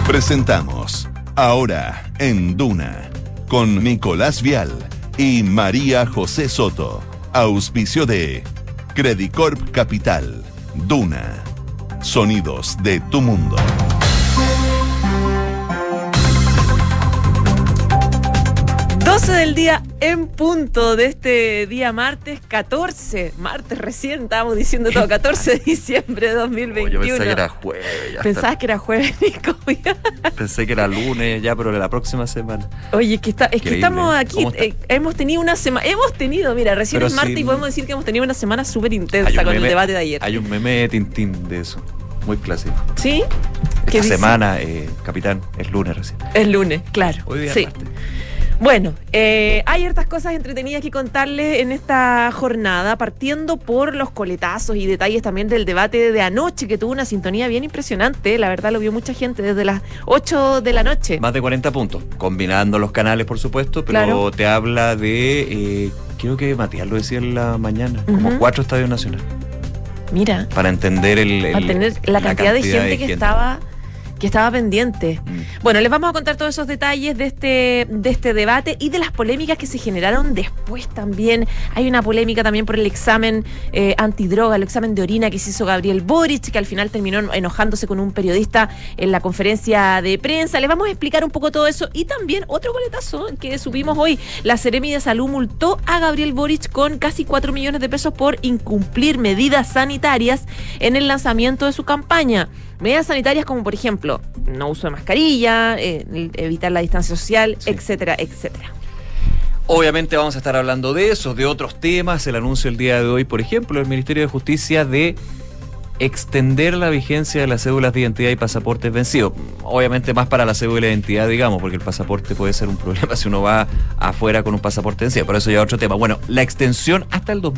Presentamos Ahora en Duna con Nicolás Vial y María José Soto. Auspicio de Credicorp Capital. Duna. Sonidos de tu mundo. 12 del día en punto de este día martes 14. Martes recién, estábamos diciendo todo. 14 de diciembre de 2021. Yo pensé que era jueves. ¿Pensabas que era jueves, Nico? Pensé que era lunes ya, pero la próxima semana. Oye, es que estamos aquí. Hemos tenido una semana. Mira, recién es martes y podemos decir que hemos tenido una semana súper intensa con el debate de ayer. Hay un meme de Tintín de eso. Muy clásico. ¿Sí? Esta semana, capitán, es lunes recién. Es lunes, claro. Hoy día sí. es martes. Bueno, hay hartas cosas entretenidas que contarles en esta jornada, partiendo por los coletazos y detalles también del debate de anoche, que tuvo una sintonía bien impresionante. La verdad lo vio mucha gente desde las 8 de la noche. Más de 40 puntos, combinando los canales, por supuesto, pero claro. Te habla de, creo que Matías lo decía en la mañana, como 4 estadios nacionales. Mira. Para entender la cantidad de gente que estaba pendiente. Bueno, les vamos a contar todos esos detalles de este debate y de las polémicas que se generaron después también. Hay una polémica también por el examen antidroga, el examen de orina que se hizo Gabriel Boric, que al final terminó enojándose con un periodista en la conferencia de prensa. Les vamos a explicar un poco todo eso y también otro boletazo que subimos hoy. La Seremi de Salud multó a Gabriel Boric con casi 4 millones de pesos por incumplir medidas sanitarias en el lanzamiento de su campaña. Medidas sanitarias como, por ejemplo, no uso de mascarilla, evitar la distancia social, sí, etcétera, etcétera. Obviamente vamos a estar hablando de eso, de otros temas. El anuncio el día de hoy, por ejemplo, del Ministerio de Justicia de extender la vigencia de las cédulas de identidad y pasaportes vencidos. Obviamente más para la cédula de identidad, digamos, porque el pasaporte puede ser un problema si uno va afuera con un pasaporte vencido. Por eso ya otro tema. Bueno, la extensión hasta el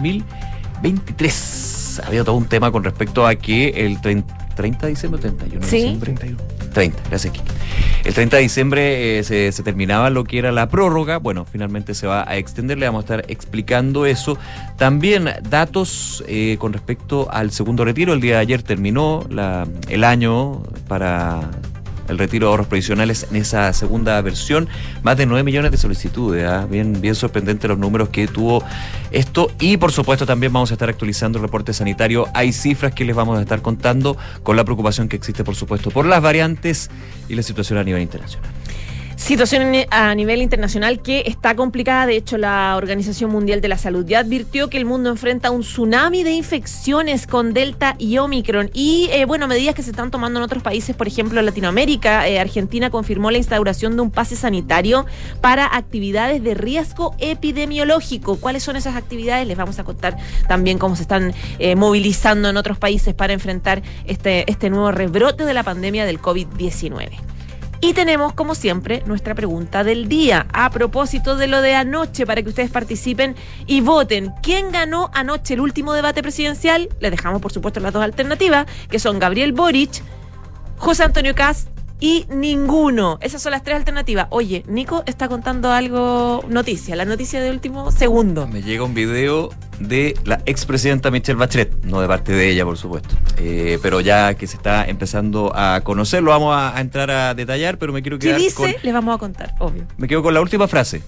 2023. Había todo un tema con respecto a que el 30 de diciembre o 31 de diciembre. 30, gracias, Kiki. El 30 de diciembre se terminaba lo que era la prórroga. Bueno, finalmente se va a extender. Le vamos a estar explicando eso. También datos con respecto al segundo retiro. El día de ayer terminó el año para el retiro de ahorros provisionales en esa segunda versión. Más de 9 millones de solicitudes. Bien sorprendente los números que tuvo esto. Y por supuesto también vamos a estar actualizando el reporte sanitario. Hay cifras que les vamos a estar contando con la preocupación que existe, por supuesto, por las variantes y la situación a nivel internacional. Situación a nivel internacional que está complicada. De hecho, la Organización Mundial de la Salud ya advirtió que el mundo enfrenta un tsunami de infecciones con Delta y Omicron. Y, medidas que se están tomando en otros países, por ejemplo, en Latinoamérica. Argentina confirmó la instauración de un pase sanitario para actividades de riesgo epidemiológico. ¿Cuáles son esas actividades? Les vamos a contar también cómo se están movilizando en otros países para enfrentar este nuevo rebrote de la pandemia del COVID-19. Y tenemos, como siempre, nuestra pregunta del día, a propósito de lo de anoche, para que ustedes participen y voten. ¿Quién ganó anoche el último debate presidencial? Les dejamos, por supuesto, las dos alternativas, que son Gabriel Boric, José Antonio Kast y ninguno. Esas son las tres alternativas. Oye, Nico está contando algo, la noticia de último segundo. Me llega un video de la expresidenta Michelle Bachelet, no de parte de ella, por supuesto, pero ya que se está empezando a conocer, lo vamos a entrar a detallar, pero me quiero quedar ¿qué dice? Les vamos a contar, obvio. Me quedo con la última frase.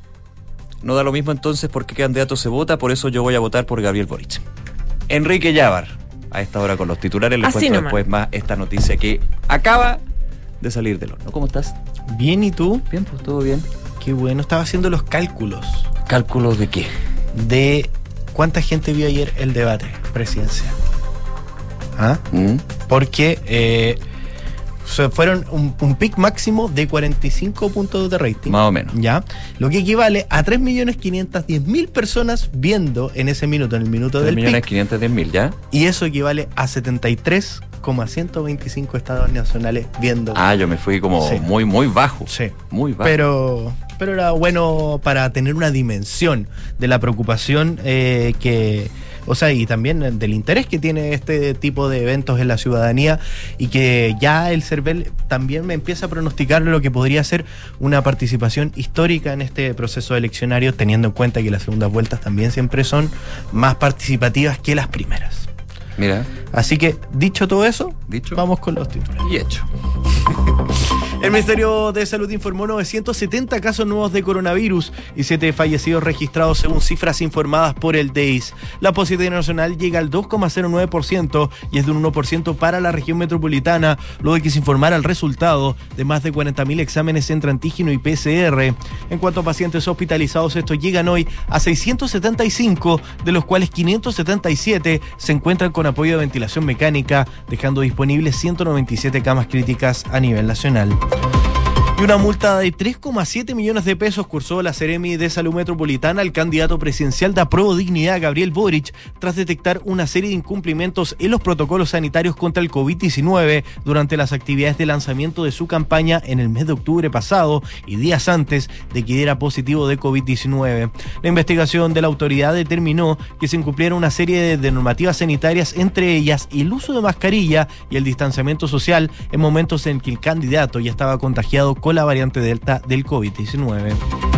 No da lo mismo entonces por qué candidato se vota, por eso yo voy a votar por Gabriel Boric. Enrique Llávar, a esta hora con los titulares, les cuento después más esta noticia que acaba de salir del horno. ¿Cómo estás? Bien, ¿y tú? Bien, pues todo bien. Qué bueno, estaba haciendo los cálculos. ¿Cálculos de qué? De cuánta gente vio ayer el debate presidencial. Porque fueron un pic máximo de 45 puntos de rating. Más o menos. ¿Ya? Lo que equivale a 3.510.000 personas viendo en ese minuto, en el minuto del pic. 3.510.000, ¿ya? Y eso equivale a 73,125 estados nacionales viendo. Yo me fui como muy bajo. Sí. Muy bajo. Pero era bueno para tener una dimensión de la preocupación y también del interés que tiene este tipo de eventos en la ciudadanía, y que ya el CERVEL también me empieza a pronosticar lo que podría ser una participación histórica en este proceso eleccionario, teniendo en cuenta que las segundas vueltas también siempre son más participativas que las primeras. Mira. Así que, dicho todo eso, vamos con los titulares. Y hecho. El Ministerio de Salud informó 970 casos nuevos de coronavirus y 7 fallecidos registrados según cifras informadas por el DEIS. La positividad nacional llega al 2,09% y es de un 1% para la región metropolitana, luego de que se informara el resultado de más de 40.000 exámenes entre antígeno y PCR. En cuanto a pacientes hospitalizados, estos llegan hoy a 675, de los cuales 577 se encuentran con apoyo de ventilación mecánica, dejando disponibles 197 camas críticas a nivel nacional. Y una multa de 3,7 millones de pesos cursó la Seremi de Salud Metropolitana al candidato presidencial de Apruebo Dignidad, Gabriel Boric, tras detectar una serie de incumplimientos en los protocolos sanitarios contra el COVID-19 durante las actividades de lanzamiento de su campaña en el mes de octubre pasado y días antes de que diera positivo de COVID-19. La investigación de la autoridad determinó que se incumplieron una serie de normativas sanitarias, entre ellas el uso de mascarilla y el distanciamiento social en momentos en que el candidato ya estaba contagiado con la variante Delta del COVID-19.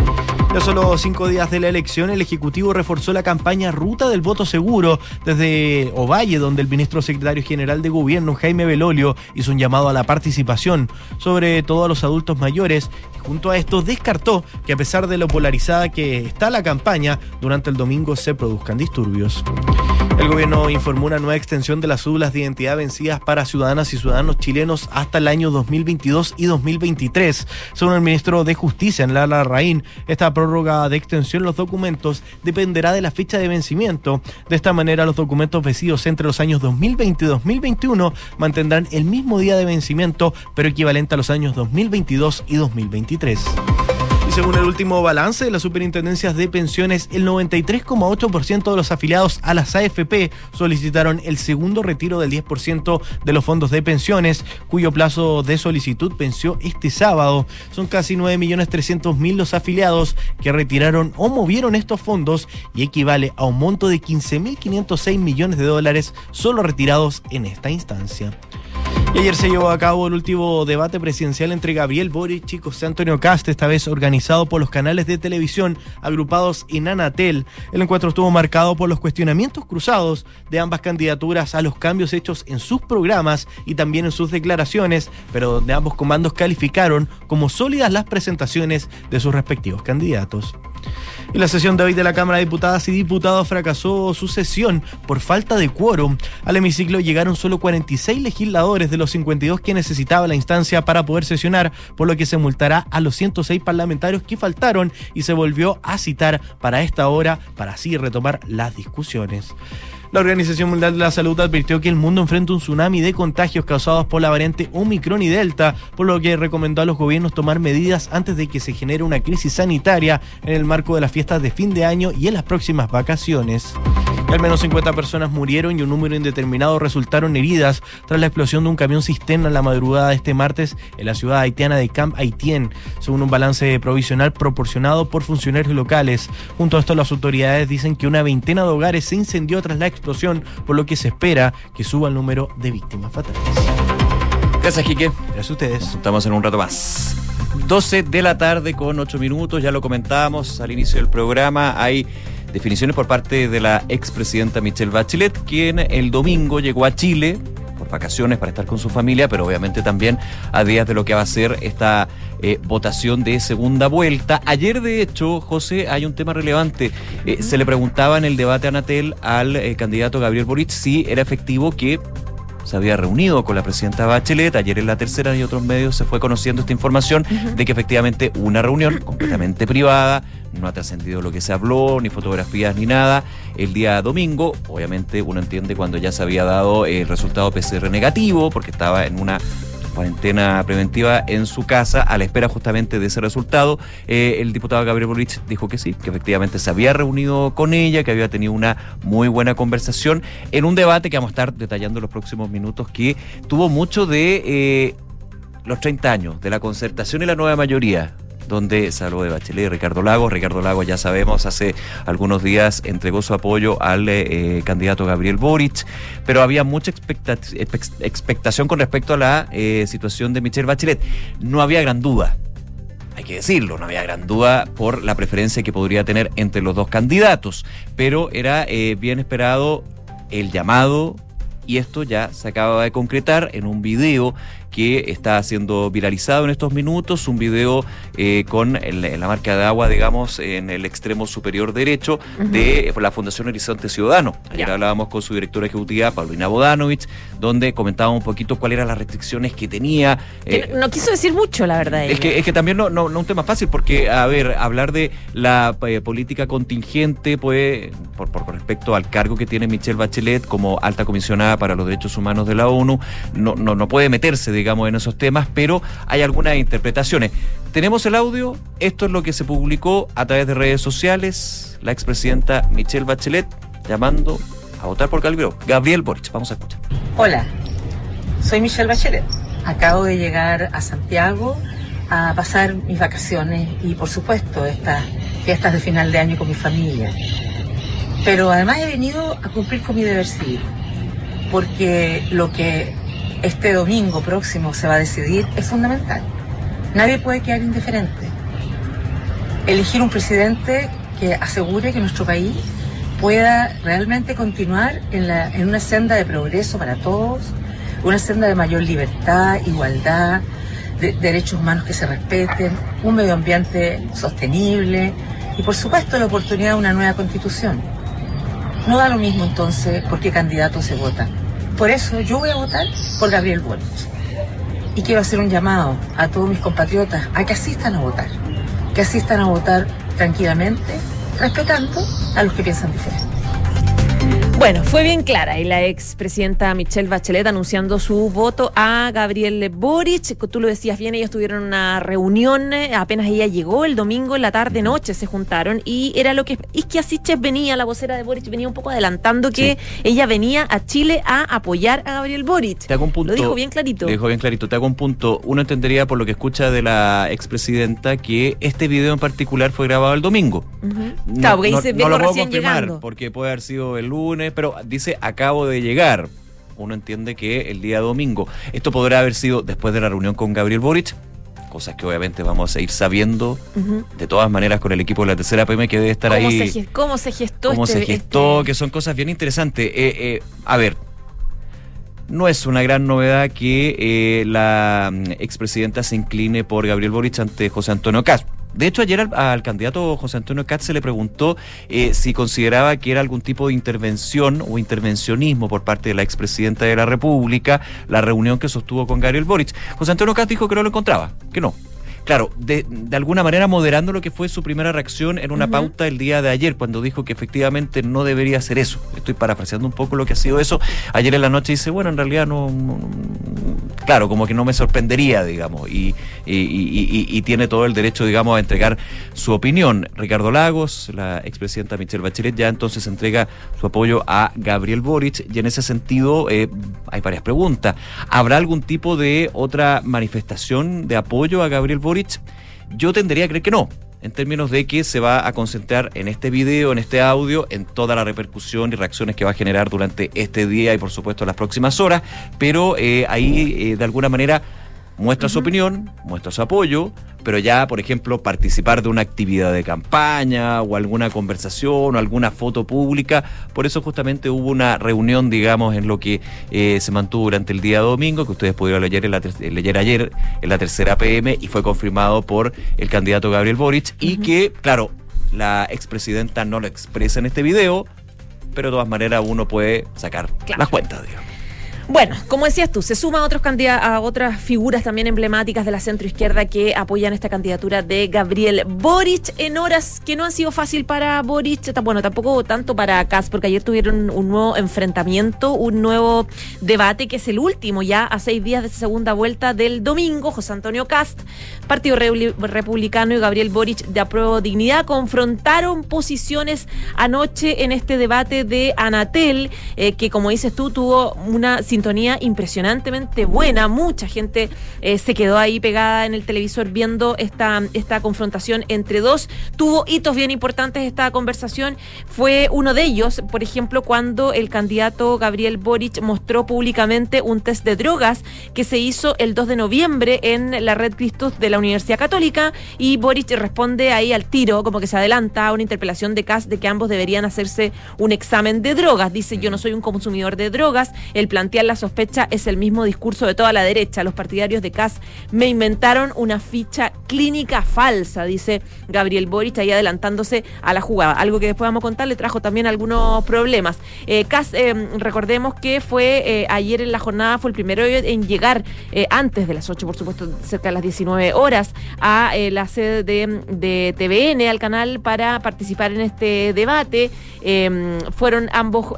Ya solo 5 días de la elección, el Ejecutivo reforzó la campaña Ruta del Voto Seguro desde Ovalle, donde el ministro secretario general de Gobierno, Jaime Belolio, hizo un llamado a la participación, sobre todo a los adultos mayores, y junto a esto descartó que a pesar de lo polarizada que está la campaña, durante el domingo se produzcan disturbios. El gobierno informó una nueva extensión de las cédulas de identidad vencidas para ciudadanas y ciudadanos chilenos hasta el año 2022 y 2023. Según el ministro de Justicia, Enlal Larraín, esta prórroga de extensión de los documentos dependerá de la fecha de vencimiento. De esta manera, los documentos vencidos entre los años 2020 y 2021 mantendrán el mismo día de vencimiento, pero equivalente a los años 2022 y 2023. Según el último balance de las superintendencias de pensiones, el 93,8% de los afiliados a las AFP solicitaron el segundo retiro del 10% de los fondos de pensiones, cuyo plazo de solicitud venció este sábado. Son casi 9.300.000 los afiliados que retiraron o movieron estos fondos y equivale a un monto de $15.506 millones solo retirados en esta instancia. Y ayer se llevó a cabo el último debate presidencial entre Gabriel Boric y José Antonio Kast, esta vez organizado por los canales de televisión agrupados en Anatel. El encuentro estuvo marcado por los cuestionamientos cruzados de ambas candidaturas a los cambios hechos en sus programas y también en sus declaraciones, pero donde ambos comandos calificaron como sólidas las presentaciones de sus respectivos candidatos. Y la sesión de hoy de la Cámara de Diputadas y Diputados fracasó su sesión por falta de quórum. Al hemiciclo llegaron solo 46 legisladores de los 52 que necesitaba la instancia para poder sesionar, por lo que se multará a los 106 parlamentarios que faltaron y se volvió a citar para esta hora para así retomar las discusiones. La Organización Mundial de la Salud advirtió que el mundo enfrenta un tsunami de contagios causados por la variante Omicron y Delta, por lo que recomendó a los gobiernos tomar medidas antes de que se genere una crisis sanitaria en el marco de las fiestas de fin de año y en las próximas vacaciones. Al menos 50 personas murieron y un número indeterminado resultaron heridas tras la explosión de un camión cisterna en la madrugada de este martes en la ciudad haitiana de Camp Haitien, según un balance provisional proporcionado por funcionarios locales. Junto a esto, las autoridades dicen que una veintena de hogares se incendió tras la explosión, por lo que se espera que suba el número de víctimas fatales. Gracias, Quique. Gracias a ustedes. Estamos en un rato más. 12 de la tarde con 8 minutos, ya lo comentábamos al inicio del programa, hay definiciones por parte de la expresidenta Michelle Bachelet, quien el domingo llegó a Chile por vacaciones para estar con su familia, pero obviamente también a días de lo que va a ser esta votación de segunda vuelta. Ayer, de hecho, José, hay un tema relevante. Se le preguntaba en el debate Anatel al candidato Gabriel Boric si era efectivo que se había reunido con la presidenta Bachelet. Ayer en La Tercera y otros medios se fue conociendo esta información de que efectivamente hubo una reunión completamente privada, no ha trascendido lo que se habló, ni fotografías ni nada. El día domingo, obviamente uno entiende cuando ya se había dado el resultado PCR negativo, porque estaba en una cuarentena preventiva en su casa a la espera justamente de ese resultado. El diputado Gabriel Boric dijo que sí, que efectivamente se había reunido con ella, que había tenido una muy buena conversación en un debate que vamos a estar detallando en los próximos minutos, que tuvo mucho de los 30 años, de la concertación y la nueva mayoría, donde se habló de Bachelet y Ricardo Lagos. Ricardo Lagos, ya sabemos, hace algunos días entregó su apoyo al candidato Gabriel Boric, pero había mucha expectación con respecto a la situación de Michelle Bachelet. No había gran duda, hay que decirlo, no había gran duda por la preferencia que podría tener entre los dos candidatos, pero era bien esperado el llamado, y esto ya se acaba de concretar en un video que está siendo viralizado en estos minutos, un video con la marca de agua, digamos, en el extremo superior derecho de la Fundación Horizonte Ciudadano. Ayer hablábamos con su directora ejecutiva, Paulina Bodanovich, donde comentábamos un poquito cuáles eran las restricciones que tenía. No quiso decir mucho, la verdad. Es que también no un tema fácil, porque, a ver, hablar de la política contingente, pues, por respecto al cargo que tiene Michelle Bachelet como alta comisionada para los derechos humanos de la ONU, no puede meterse, digamos, en esos temas, pero hay algunas interpretaciones. Tenemos el audio, esto es lo que se publicó a través de redes sociales, la expresidenta Michelle Bachelet llamando a votar por Gabriel Boric. Vamos a escuchar. Hola, soy Michelle Bachelet. Acabo de llegar a Santiago a pasar mis vacaciones y, por supuesto, estas fiestas de final de año con mi familia. Pero además he venido a cumplir con mi deber cívico, porque lo que este domingo próximo se va a decidir es fundamental. Nadie puede quedar indiferente. Elegir un presidente que asegure que nuestro país pueda realmente continuar en una senda de progreso para todos, una senda de mayor libertad, igualdad, de derechos humanos que se respeten, un medio ambiente sostenible y, por supuesto, la oportunidad de una nueva constitución. No da lo mismo entonces por qué candidato se vota. Por eso yo voy a votar por Gabriel Boric. Y quiero hacer un llamado a todos mis compatriotas a que asistan a votar tranquilamente, respetando a los que piensan diferente. Bueno, fue bien clara y la expresidenta Michelle Bachelet anunciando su voto a Gabriel Boric. Tú lo decías bien, ellos tuvieron una reunión, apenas ella llegó el domingo en la tarde-noche se juntaron y era lo que Isquia Siches venía, la vocera de Boric, venía un poco adelantando que ella venía a Chile a apoyar a Gabriel Boric. Te hago un punto, lo dijo bien clarito. Te hago un punto. Uno entendería por lo que escucha de la expresidenta que este video en particular fue grabado el domingo. Claro, porque dice, no lo puedo recién confirmar llegando. porque puede haber sido el lunes, pero dice acabo de llegar. Uno entiende que el día domingo. Esto podrá haber sido después de la reunión con Gabriel Boric, cosas que obviamente vamos a ir sabiendo de todas maneras con el equipo de la tercera PM que debe estar ahí. ¿Cómo se gestó? Que son cosas bien interesantes. A ver, no es una gran novedad que la expresidenta se incline por Gabriel Boric ante José Antonio Kast. De hecho, ayer al candidato José Antonio Kast se le preguntó si consideraba que era algún tipo de intervención o intervencionismo por parte de la expresidenta de la República la reunión que sostuvo con Gabriel Boric. José Antonio Kast dijo que no lo encontraba, que no. Claro, de alguna manera moderando lo que fue su primera reacción en una pauta el día de ayer, cuando dijo que efectivamente no debería ser eso. Estoy parafraseando un poco lo que ha sido eso. Ayer en la noche dice, bueno, en realidad no claro, como que no me sorprendería, digamos, y tiene todo el derecho, digamos, a entregar su opinión. Ricardo Lagos, la expresidenta Michelle Bachelet, ya entonces entrega su apoyo a Gabriel Boric, y en ese sentido hay varias preguntas. ¿Habrá algún tipo de otra manifestación de apoyo a Gabriel Boric? Yo tendería a creer que no, en términos de que se va a concentrar en este video, en este audio, en toda la repercusión y reacciones que va a generar durante este día y por supuesto las próximas horas, pero ahí de alguna manera muestra su opinión, muestra su apoyo, pero ya, por ejemplo, participar de una actividad de campaña o alguna conversación o alguna foto pública. Por eso justamente hubo una reunión, digamos, en lo que se mantuvo durante el día domingo, que ustedes pudieron leer ayer en la tercera PM, y fue confirmado por el candidato Gabriel Boric, y que, claro, la expresidenta no lo expresa en este video, pero de todas maneras uno puede sacar las cuentas, digamos. Bueno, como decías tú, se suma a otras figuras también emblemáticas de la centroizquierda que apoyan esta candidatura de Gabriel Boric en horas que no han sido fácil para Boric, bueno, tampoco tanto para Kast, porque ayer tuvieron un nuevo enfrentamiento, un nuevo debate que es el último ya a 6 días de segunda vuelta del domingo. José Antonio Kast, Partido Republicano, y Gabriel Boric de Apruebo Dignidad confrontaron posiciones anoche en este debate de Anatel, que como dices tú tuvo una sintonía impresionantemente buena. Mucha gente se quedó ahí pegada en el televisor viendo esta confrontación entre dos. Tuvo hitos bien importantes esta conversación. Fue uno de ellos, por ejemplo, cuando el candidato Gabriel Boric mostró públicamente un test de drogas que se hizo el 2 de noviembre en la Red Christus de la Universidad Católica, y Boric responde ahí al tiro, como que se adelanta a una interpelación de Kast de que ambos deberían hacerse un examen de drogas. Dice, yo no soy un consumidor de drogas. El plantear inicial la sospecha es el mismo discurso de toda la derecha. Los partidarios de Kast me inventaron una ficha clínica falsa, dice Gabriel Boric, ahí adelantándose a la jugada. Algo que después vamos a contar, le trajo también algunos problemas. Kast, recordemos que fue ayer en la jornada, fue el primero en llegar antes de las 8, por supuesto, cerca de las 19 horas, a la sede de TVN, al canal, para participar en este debate. Fueron ambos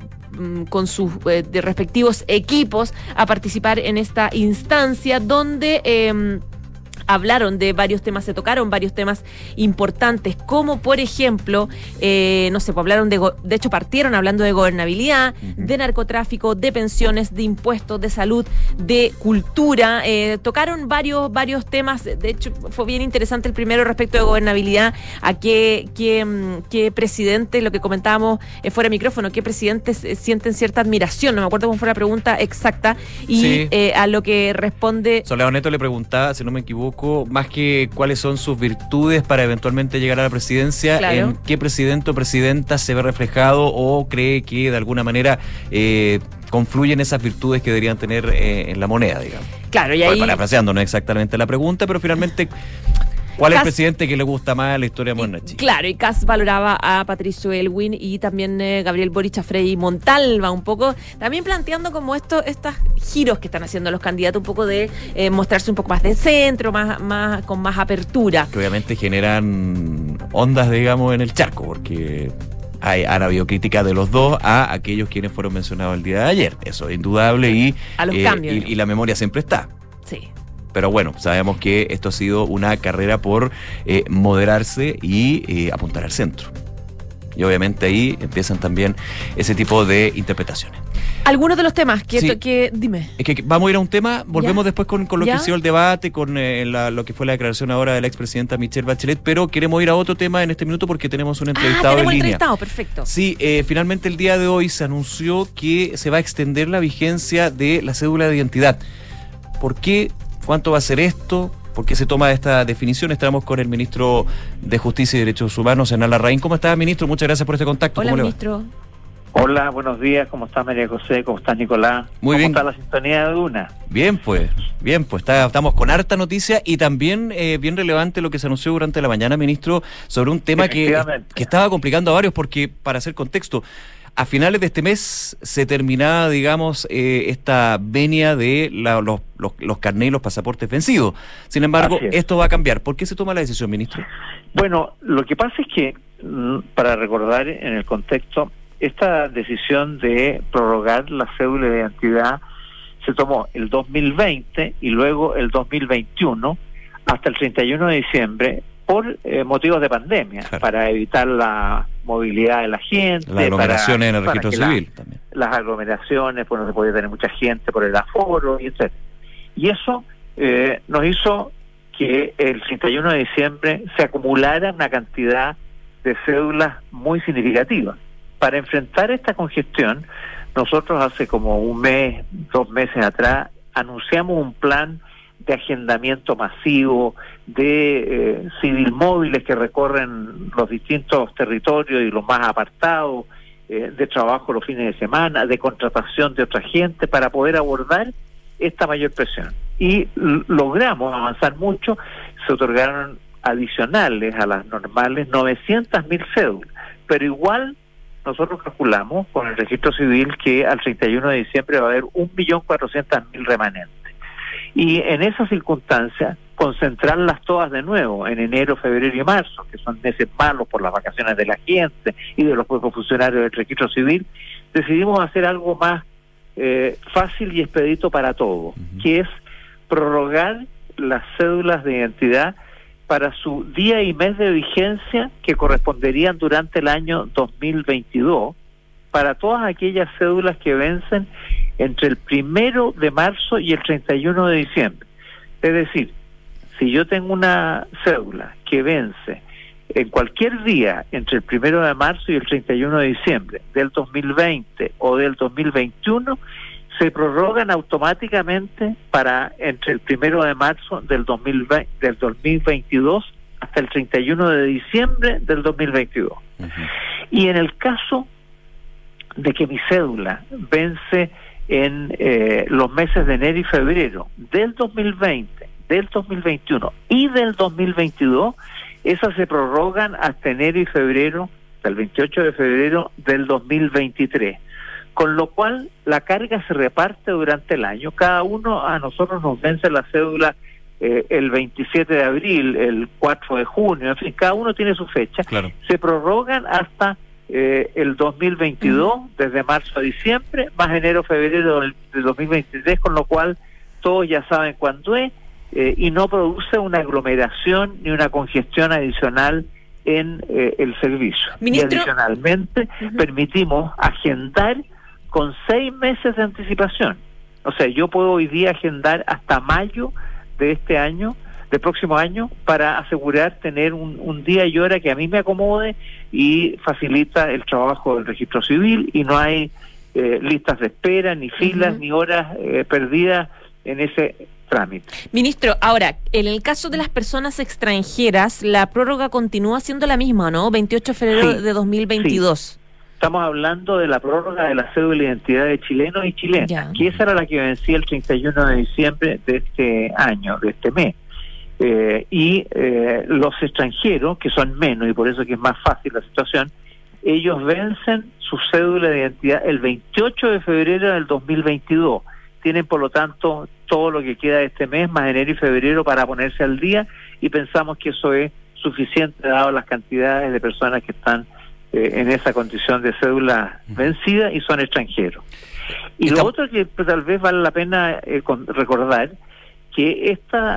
con sus respectivos equipos a participar en esta instancia donde hablaron de varios temas, se tocaron varios temas importantes, como por ejemplo, hablaron de hecho partieron hablando de gobernabilidad, de narcotráfico, de pensiones, de impuestos, de salud, de cultura, tocaron varios temas. De hecho fue bien interesante el primero respecto de gobernabilidad, a qué presidente, lo que comentábamos fuera de micrófono, qué presidentes sienten cierta admiración, no me acuerdo cómo fue la pregunta exacta, y sí, a lo que responde Soledad Neto le preguntaba, si no me equivoco, más que cuáles son sus virtudes para eventualmente llegar a la presidencia, claro, en qué presidente o presidenta se ve reflejado o cree que de alguna manera confluyen esas virtudes que deberían tener en la moneda, digamos. Claro, y ahí... Parafraseando, no exactamente la pregunta, pero finalmente... ¿Cuál es el presidente que le gusta más la historia moderna de Chile? Claro, y Kast valoraba a Patricio Aylwin y también Gabriel Boric a Frei Montalva, un poco, también planteando como estos giros que están haciendo los candidatos, un poco de mostrarse un poco más de centro, con más apertura. Que obviamente generan ondas, digamos, en el charco, porque han habido críticas de los dos a aquellos quienes fueron mencionados el día de ayer. Eso es indudable y, a los cambios, y la memoria siempre está. Sí. Pero bueno, sabemos que esto ha sido una carrera por moderarse y apuntar al centro. Y obviamente ahí empiezan también ese tipo de interpretaciones. Algunos de los temas que, sí, dime. Es que vamos a ir a un tema, volvemos después con lo que ha sido el debate, con lo que fue la declaración ahora de la expresidenta Michelle Bachelet, pero queremos ir a otro tema en este minuto porque tenemos un entrevistado en línea. Entrevistado, perfecto. Sí, finalmente el día de hoy se anunció que se va a extender la vigencia de la cédula de identidad. ¿Por qué? ¿Cuánto va a ser esto? ¿Por qué se toma esta definición? Estamos con el ministro de Justicia y Derechos Humanos, Hernán Larraín. ¿Cómo está, ministro? Muchas gracias por este contacto. Hola, ¿Cómo ministro. le va? Hola, buenos días. ¿Cómo está María José? ¿Cómo está Nicolás? Muy bien. ¿Cómo está la sintonía de Duna? Bien, pues. Estamos con harta noticia y también bien relevante lo que se anunció durante la mañana, ministro, sobre un tema que estaba complicando a varios, porque, para hacer contexto, a finales de este mes se terminaba, digamos, esta venia de los carnés y los pasaportes vencidos. Sin embargo, esto va a cambiar. ¿Por qué se toma la decisión, ministro? Bueno, lo que pasa es que, para recordar en el contexto, esta decisión de prorrogar la cédula de identidad se tomó el 2020 y luego el 2021 hasta el 31 de diciembre por motivos de pandemia, claro, para evitar la movilidad de la gente, las aglomeraciones en el registro civil también. Las aglomeraciones, pues no se podía tener mucha gente por el aforo, y etc. Y eso nos hizo que el 31 de diciembre se acumulara una cantidad de cédulas muy significativa. Para enfrentar esta congestión, nosotros hace como un mes, 2 meses atrás, anunciamos un plan de agendamiento masivo, de civil móviles que recorren los distintos territorios y los más apartados, de trabajo los fines de semana, de contratación de otra gente para poder abordar esta mayor presión. Y logramos avanzar mucho, se otorgaron adicionales a las normales 900.000 cédulas, pero igual nosotros calculamos con el registro civil que al 31 de diciembre va a haber 1.400.000 remanentes. Y en esas circunstancias, concentrarlas todas de nuevo en enero, febrero y marzo, que son meses malos por las vacaciones de la gente y de los propios funcionarios del registro civil, decidimos hacer algo más fácil y expedito para todos, que es prorrogar las cédulas de identidad para su día y mes de vigencia que corresponderían durante el año 2022 para todas aquellas cédulas que vencen entre el 1 de marzo y el 31 de diciembre. Es decir, si yo tengo una cédula que vence en cualquier día entre el 1 de marzo y el 31 de diciembre del 2020 o del 2021, se prorrogan automáticamente para entre el 1 de marzo del 2022 hasta el 31 de diciembre del 2022. Y en el caso de que mi cédula vence en los meses de enero y febrero del 2020, del 2021 y del 2022, esas se prorrogan hasta enero y febrero, hasta el 28 de febrero del 2023. Con lo cual, la carga se reparte durante el año. Cada uno, a nosotros nos vence la cédula el 27 de abril, el 4 de junio, en fin, cada uno tiene su fecha. Claro. Se prorrogan hasta el 2022, desde marzo a diciembre, más enero, febrero del 2023, con lo cual todos ya saben cuándo es, y no produce una aglomeración ni una congestión adicional en el servicio. Ministro, y adicionalmente permitimos agendar con 6 meses de anticipación. O sea, yo puedo hoy día agendar hasta mayo de este año, del próximo año, para asegurar tener un día y hora que a mí me acomode y facilita el trabajo del registro civil, y no hay listas de espera, ni filas, ni horas perdidas en ese trámite. Ministro, ahora, en el caso de las personas extranjeras, la prórroga continúa siendo la misma, ¿no? 28 de febrero de 2022. Sí. Estamos hablando de la prórroga de la cédula de identidad de chilenos y chilenas, que esa era la que vencía el 31 de diciembre de este año, de este mes. Los extranjeros, que son menos, y por eso que es más fácil la situación, ellos vencen su cédula de identidad el 28 de febrero del 2022. Tienen, por lo tanto, todo lo que queda de este mes, más enero y febrero, para ponerse al día, y pensamos que eso es suficiente dado las cantidades de personas que están en esa condición de cédula vencida y son extranjeros. Y lo otro que tal vez vale la pena recordar, que esta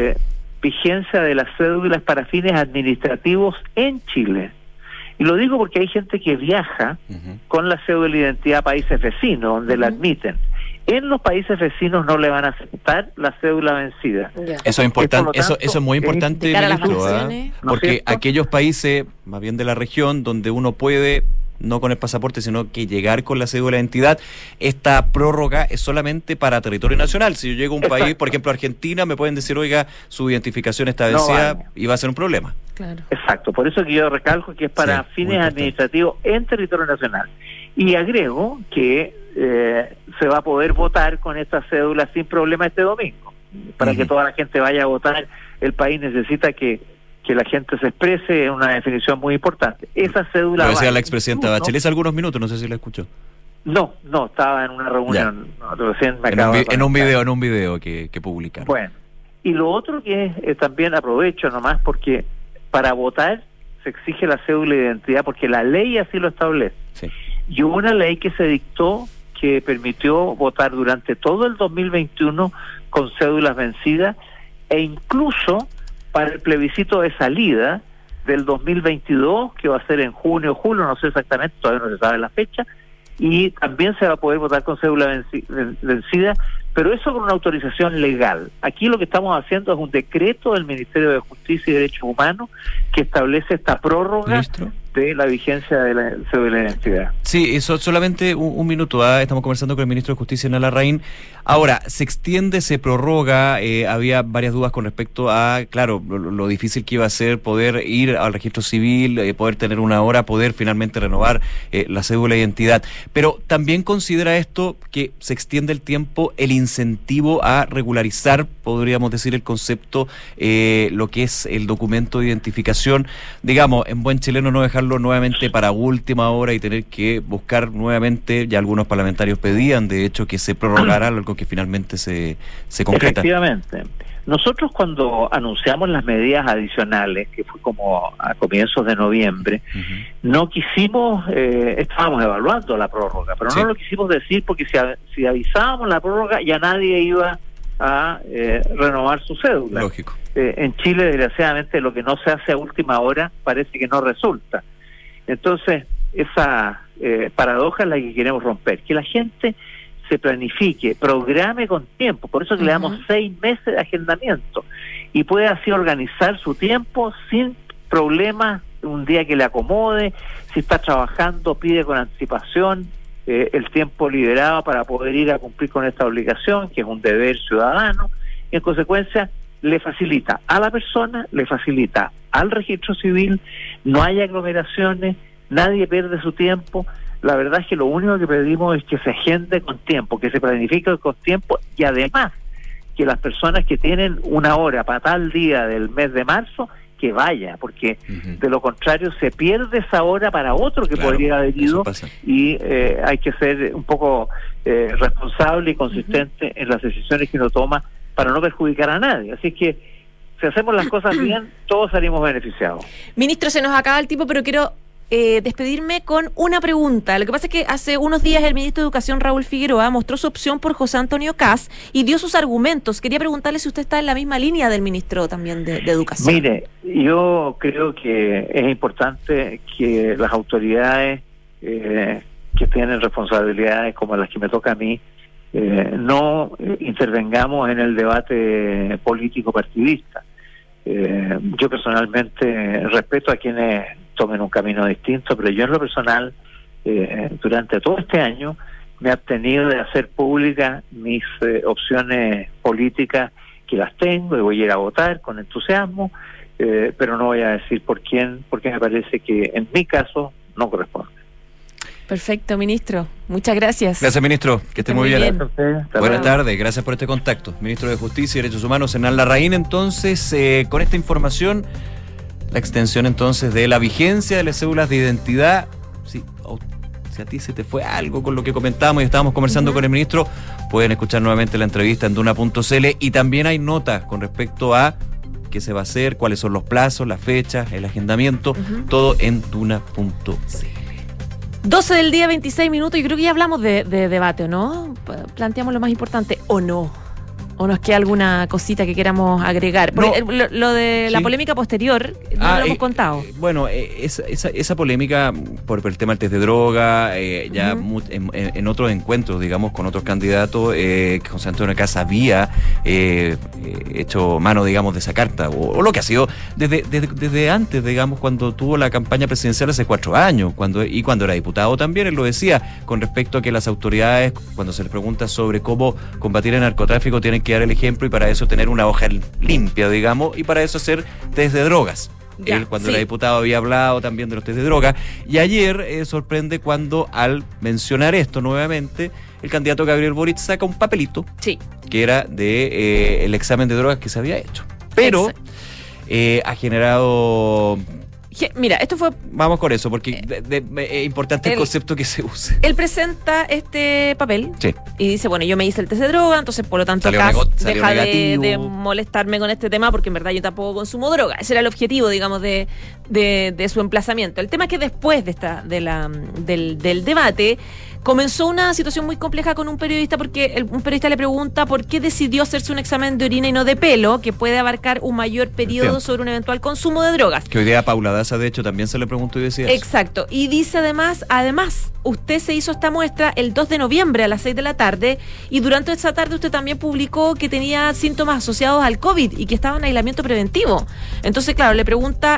vigencia de las cédulas para fines administrativos en Chile. Y lo digo porque hay gente que viaja con la cédula de identidad a países vecinos, donde la admiten. En los países vecinos no le van a aceptar la cédula vencida. Eso es importante, eso es muy importante, ministro, porque aquellos países, más bien de la región, donde uno puede, no con el pasaporte, sino que llegar con la cédula de identidad, esta prórroga es solamente para territorio nacional. Si yo llego a un país, por ejemplo Argentina, me pueden decir, oiga, su identificación está vencida, y va a ser un problema. Claro. Exacto, por eso que yo recalco que es para fines administrativos en territorio nacional. Y agrego que se va a poder votar con esta cédula sin problema este domingo. Para que toda la gente vaya a votar, el país necesita que la gente se exprese, en una definición muy importante. Esa cédula... Lo decía la expresidenta Bachelet hace algunos minutos, no sé si la escuchó. No, estaba en una reunión. Recién me en un video que publicaron. Bueno, y lo otro que también aprovecho nomás, porque para votar se exige la cédula de identidad, porque la ley así lo establece. Sí. Y hubo una ley que se dictó que permitió votar durante todo el 2021 con cédulas vencidas, e incluso para el plebiscito de salida del 2022, que va a ser en junio o julio, no sé exactamente, todavía no se sabe la fecha, y también se va a poder votar con cédula vencida, pero eso con una autorización legal. Aquí lo que estamos haciendo es un decreto del Ministerio de Justicia y Derechos Humanos que establece esta prórroga de la vigencia de la cédula de identidad. Sí, eso solamente un minuto. Estamos conversando con el ministro de Justicia, Nala Larraín. Ahora, se extiende, se prorroga. Había varias dudas con respecto a, claro, lo difícil que iba a ser poder ir al registro civil, poder tener una hora, poder finalmente renovar la cédula de identidad. Pero también considera esto que se extiende el tiempo, el incentivo a regularizar, podríamos decir, el concepto, lo que es el documento de identificación. Digamos, en buen chileno, no dejarlo nuevamente para última hora y tener que buscar nuevamente, ya algunos parlamentarios pedían, de hecho, que se prorrogara algo que finalmente se concreta. Efectivamente. Nosotros cuando anunciamos las medidas adicionales, que fue como a comienzos de noviembre, no quisimos, estábamos evaluando la prórroga, pero no lo quisimos decir porque si avisábamos la prórroga ya nadie iba a renovar su cédula. Lógico. En Chile, desgraciadamente, lo que no se hace a última hora parece que no resulta. Entonces, esa paradoja es la que queremos romper, que la gente se planifique, programe con tiempo, por eso que le damos 6 meses de agendamiento, y puede así organizar su tiempo sin problemas, un día que le acomode, si está trabajando pide con anticipación el tiempo liberado para poder ir a cumplir con esta obligación, que es un deber ciudadano, y en consecuencia le facilita a la persona, le facilita al registro civil, no hay aglomeraciones, nadie pierde su tiempo, la verdad es que lo único que pedimos es que se agende con tiempo, que se planifique con tiempo, y además que las personas que tienen una hora para tal día del mes de marzo, que vaya, porque de lo contrario se pierde esa hora para otro que podría haber ido, y hay que ser un poco responsable y consistente en las decisiones que uno toma para no perjudicar a nadie. Así que si hacemos las cosas bien, todos salimos beneficiados. Ministro, se nos acaba el tiempo, pero quiero despedirme con una pregunta. Lo que pasa es que hace unos días el ministro de Educación, Raúl Figueroa, mostró su opción por José Antonio Kast y dio sus argumentos. Quería preguntarle si usted está en la misma línea del ministro también de Educación. Mire, yo creo que es importante que las autoridades que tienen responsabilidades como las que me toca a mí, no intervengamos en el debate político partidista. Yo personalmente respeto a quienes tomen un camino distinto, pero yo en lo personal, durante todo este año, me he abstenido de hacer públicas mis opciones políticas, que las tengo y voy a ir a votar con entusiasmo, pero no voy a decir por quién, porque me parece que en mi caso no corresponde. Perfecto, ministro. Muchas gracias. Gracias, ministro. Que esté muy bien. Buenas Buenas tardes. Gracias por este contacto. Ministro de Justicia y Derechos Humanos, Hernán Larraín. Entonces, con esta información, la extensión entonces de la vigencia de las cédulas de identidad. Si a ti se te fue algo con lo que comentábamos y estábamos conversando con el ministro, pueden escuchar nuevamente la entrevista en duna.cl, y también hay notas con respecto a qué se va a hacer, cuáles son los plazos, las fechas, el agendamiento, todo en duna.cl. 12 del día, 26 minutos, y creo que ya hablamos de debate, ¿o no? Planteamos lo más importante, ¿o no? ¿O nos queda alguna cosita que queramos agregar? Porque lo de la polémica posterior, no lo hemos contado. Bueno, esa polémica por el tema del test de droga, ya en otros encuentros, digamos, con otros candidatos, que José Antonio Kast había hecho mano, digamos, de esa carta, o lo que ha sido desde antes, digamos, cuando tuvo la campaña presidencial hace 4 años, cuando era diputado también, él lo decía, con respecto a que las autoridades, cuando se les pregunta sobre cómo combatir el narcotráfico, tienen que dar el ejemplo, y para eso tener una hoja limpia, digamos, y para eso hacer test de drogas. Él, cuando era diputado, había hablado también de los test de drogas, y ayer sorprende cuando, al mencionar esto nuevamente, el candidato Gabriel Boric saca un papelito que era de el examen de drogas que se había hecho, pero ha generado... Mira, esto fue... Vamos con eso, porque es importante el concepto que se use. Él presenta este papel y dice, bueno, yo me hice el test de droga, entonces por lo tanto Kast deja de molestarme con este tema, porque en verdad yo tampoco consumo droga. Ese era el objetivo, digamos, de su emplazamiento. El tema es que después del debate comenzó una situación muy compleja con un periodista, porque un periodista le pregunta por qué decidió hacerse un examen de orina y no de pelo, que puede abarcar un mayor periodo sobre un eventual consumo de drogas. Que hoy día Paula Daza, de hecho, también se le preguntó y decía Exacto. Y dice además, usted se hizo esta muestra el 2 de noviembre a las 6 de la tarde, y durante esa tarde usted también publicó que tenía síntomas asociados al COVID y que estaba en aislamiento preventivo. Entonces, claro, le pregunta...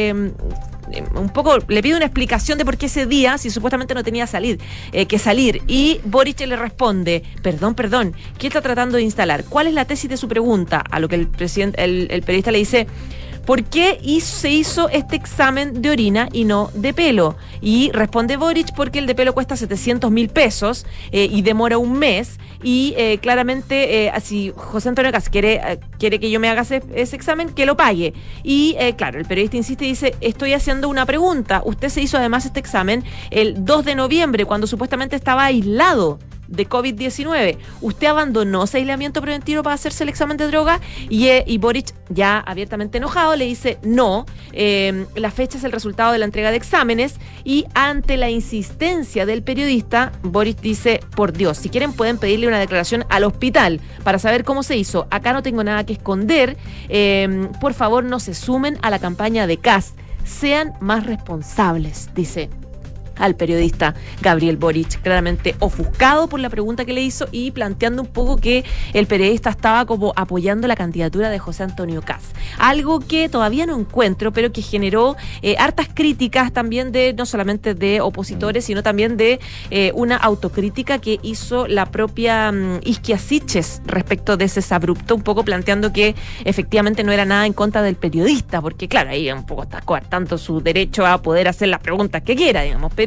un poco, le pide una explicación de por qué ese día, si supuestamente no tenía que salir, y Boric le responde, perdón, ¿qué está tratando de instalar? ¿Cuál es la tesis de su pregunta? A lo que el periodista le dice, ¿por qué se hizo este examen de orina y no de pelo? Y responde Boric, porque el de pelo cuesta 700.000 pesos y demora un mes, y claramente si José Antonio Kast quiere que yo me haga ese examen, que lo pague. Y claro, el periodista insiste y dice, estoy haciendo una pregunta, usted se hizo además este examen el 2 de noviembre, cuando supuestamente estaba aislado de COVID-19. ¿Usted abandonó ese aislamiento preventivo para hacerse el examen de droga? Y Boric, ya abiertamente enojado, le dice no, la fecha es el resultado de la entrega de exámenes, y ante la insistencia del periodista, Boric dice, por Dios, si quieren pueden pedirle una declaración al hospital para saber cómo se hizo, acá no tengo nada que esconder, por favor no se sumen a la campaña de Kast, sean más responsables, dice al periodista Gabriel Boric, claramente ofuscado por la pregunta que le hizo, y planteando un poco que el periodista estaba como apoyando la candidatura de José Antonio Kast. Algo que todavía no encuentro, pero que generó hartas críticas también, no solamente de opositores, sino también de una autocrítica que hizo la propia Isquia Siches respecto de ese abrupto, un poco planteando que efectivamente no era nada en contra del periodista, porque claro, ahí un poco está coartando su derecho a poder hacer las preguntas que quiera, digamos, pero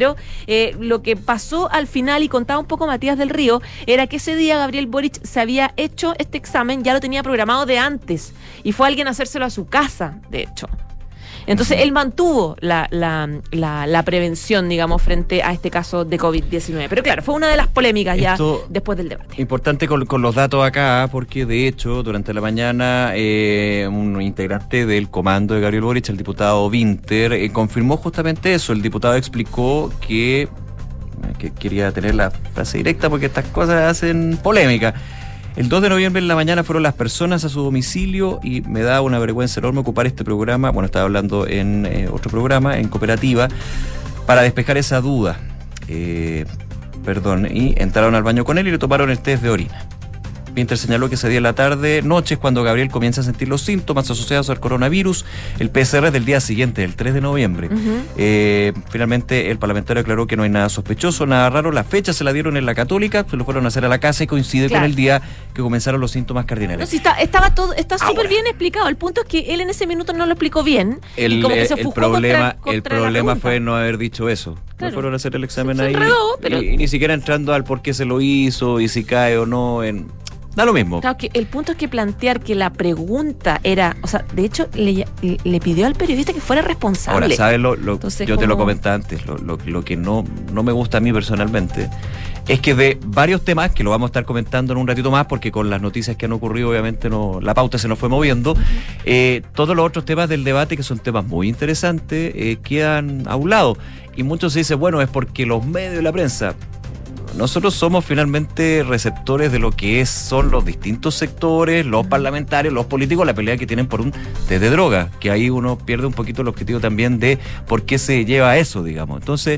pero lo que pasó al final, y contaba un poco Matías del Río, era que ese día Gabriel Boric se había hecho este examen, ya lo tenía programado de antes, y fue alguien a hacérselo a su casa, de hecho. Entonces él mantuvo la prevención, digamos, frente a este caso de COVID-19. Pero claro, fue una de las polémicas ya después del debate. Importante con los datos acá, porque de hecho, durante la mañana, un integrante del comando de Gabriel Boric, el diputado Winter, confirmó justamente eso. El diputado explicó que quería tener la frase directa porque estas cosas hacen polémica. El 2 de noviembre en la mañana fueron las personas a su domicilio y me da una vergüenza enorme ocupar este programa, bueno, estaba hablando en otro programa, en Cooperativa, para despejar esa duda. Y entraron al baño con él y le tomaron el test de orina. Winter señaló que ese día en la tarde, noche, es cuando Gabriel comienza a sentir los síntomas asociados al coronavirus. El PCR es del día siguiente, el 3 de noviembre. Finalmente, el parlamentario aclaró que no hay nada sospechoso, nada raro. La fecha se la dieron en la Católica, se lo fueron a hacer a la casa y coincide con el día que comenzaron los síntomas cardinales. No, sí, está súper bien explicado. El punto es que él en ese minuto no lo explicó bien. El problema fue no haber dicho eso. Claro. No fueron a hacer el examen ahí. Y ni siquiera entrando al por qué se lo hizo y si cae o no en... Da lo mismo. Claro, que el punto es que plantear que la pregunta era, o sea, de hecho le pidió al periodista que fuera responsable. Ahora, ¿sabes Entonces, yo te lo comenté antes, lo que no me gusta a mí personalmente es que de varios temas, que lo vamos a estar comentando en un ratito más, porque con las noticias que han ocurrido, obviamente la pauta se nos fue moviendo, todos los otros temas del debate, que son temas muy interesantes, quedan a un lado. Y muchos se dicen, bueno, es porque los medios y la prensa... Nosotros somos finalmente receptores de lo que son los distintos sectores, los parlamentarios, los políticos, la pelea que tienen por un test de droga, que ahí uno pierde un poquito el objetivo también de por qué se lleva a eso, digamos. Entonces,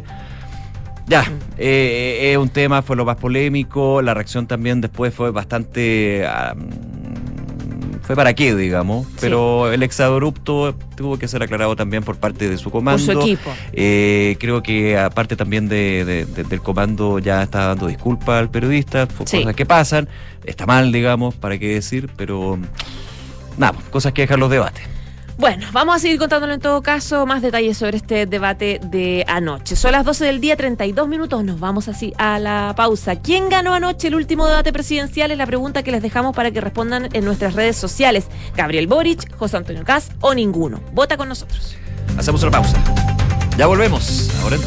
es un tema, fue lo más polémico, la reacción también después fue bastante... fue para qué, digamos, pero el exabrupto tuvo que ser aclarado también por parte de su comando. Por su equipo. Creo que aparte también del comando ya está dando disculpas al periodista, cosas que pasan, está mal, digamos, para qué decir, pero nada, cosas que dejan los debates. Bueno, vamos a seguir contándolo en todo caso, más detalles sobre este debate de anoche. Son las 12 del día, 32 minutos, nos vamos así a la pausa. ¿Quién ganó anoche el último debate presidencial? Es la pregunta que les dejamos para que respondan en nuestras redes sociales. ¿Gabriel Boric, José Antonio Kast o ninguno? Vota con nosotros. Hacemos una pausa. Ya volvemos. Ahora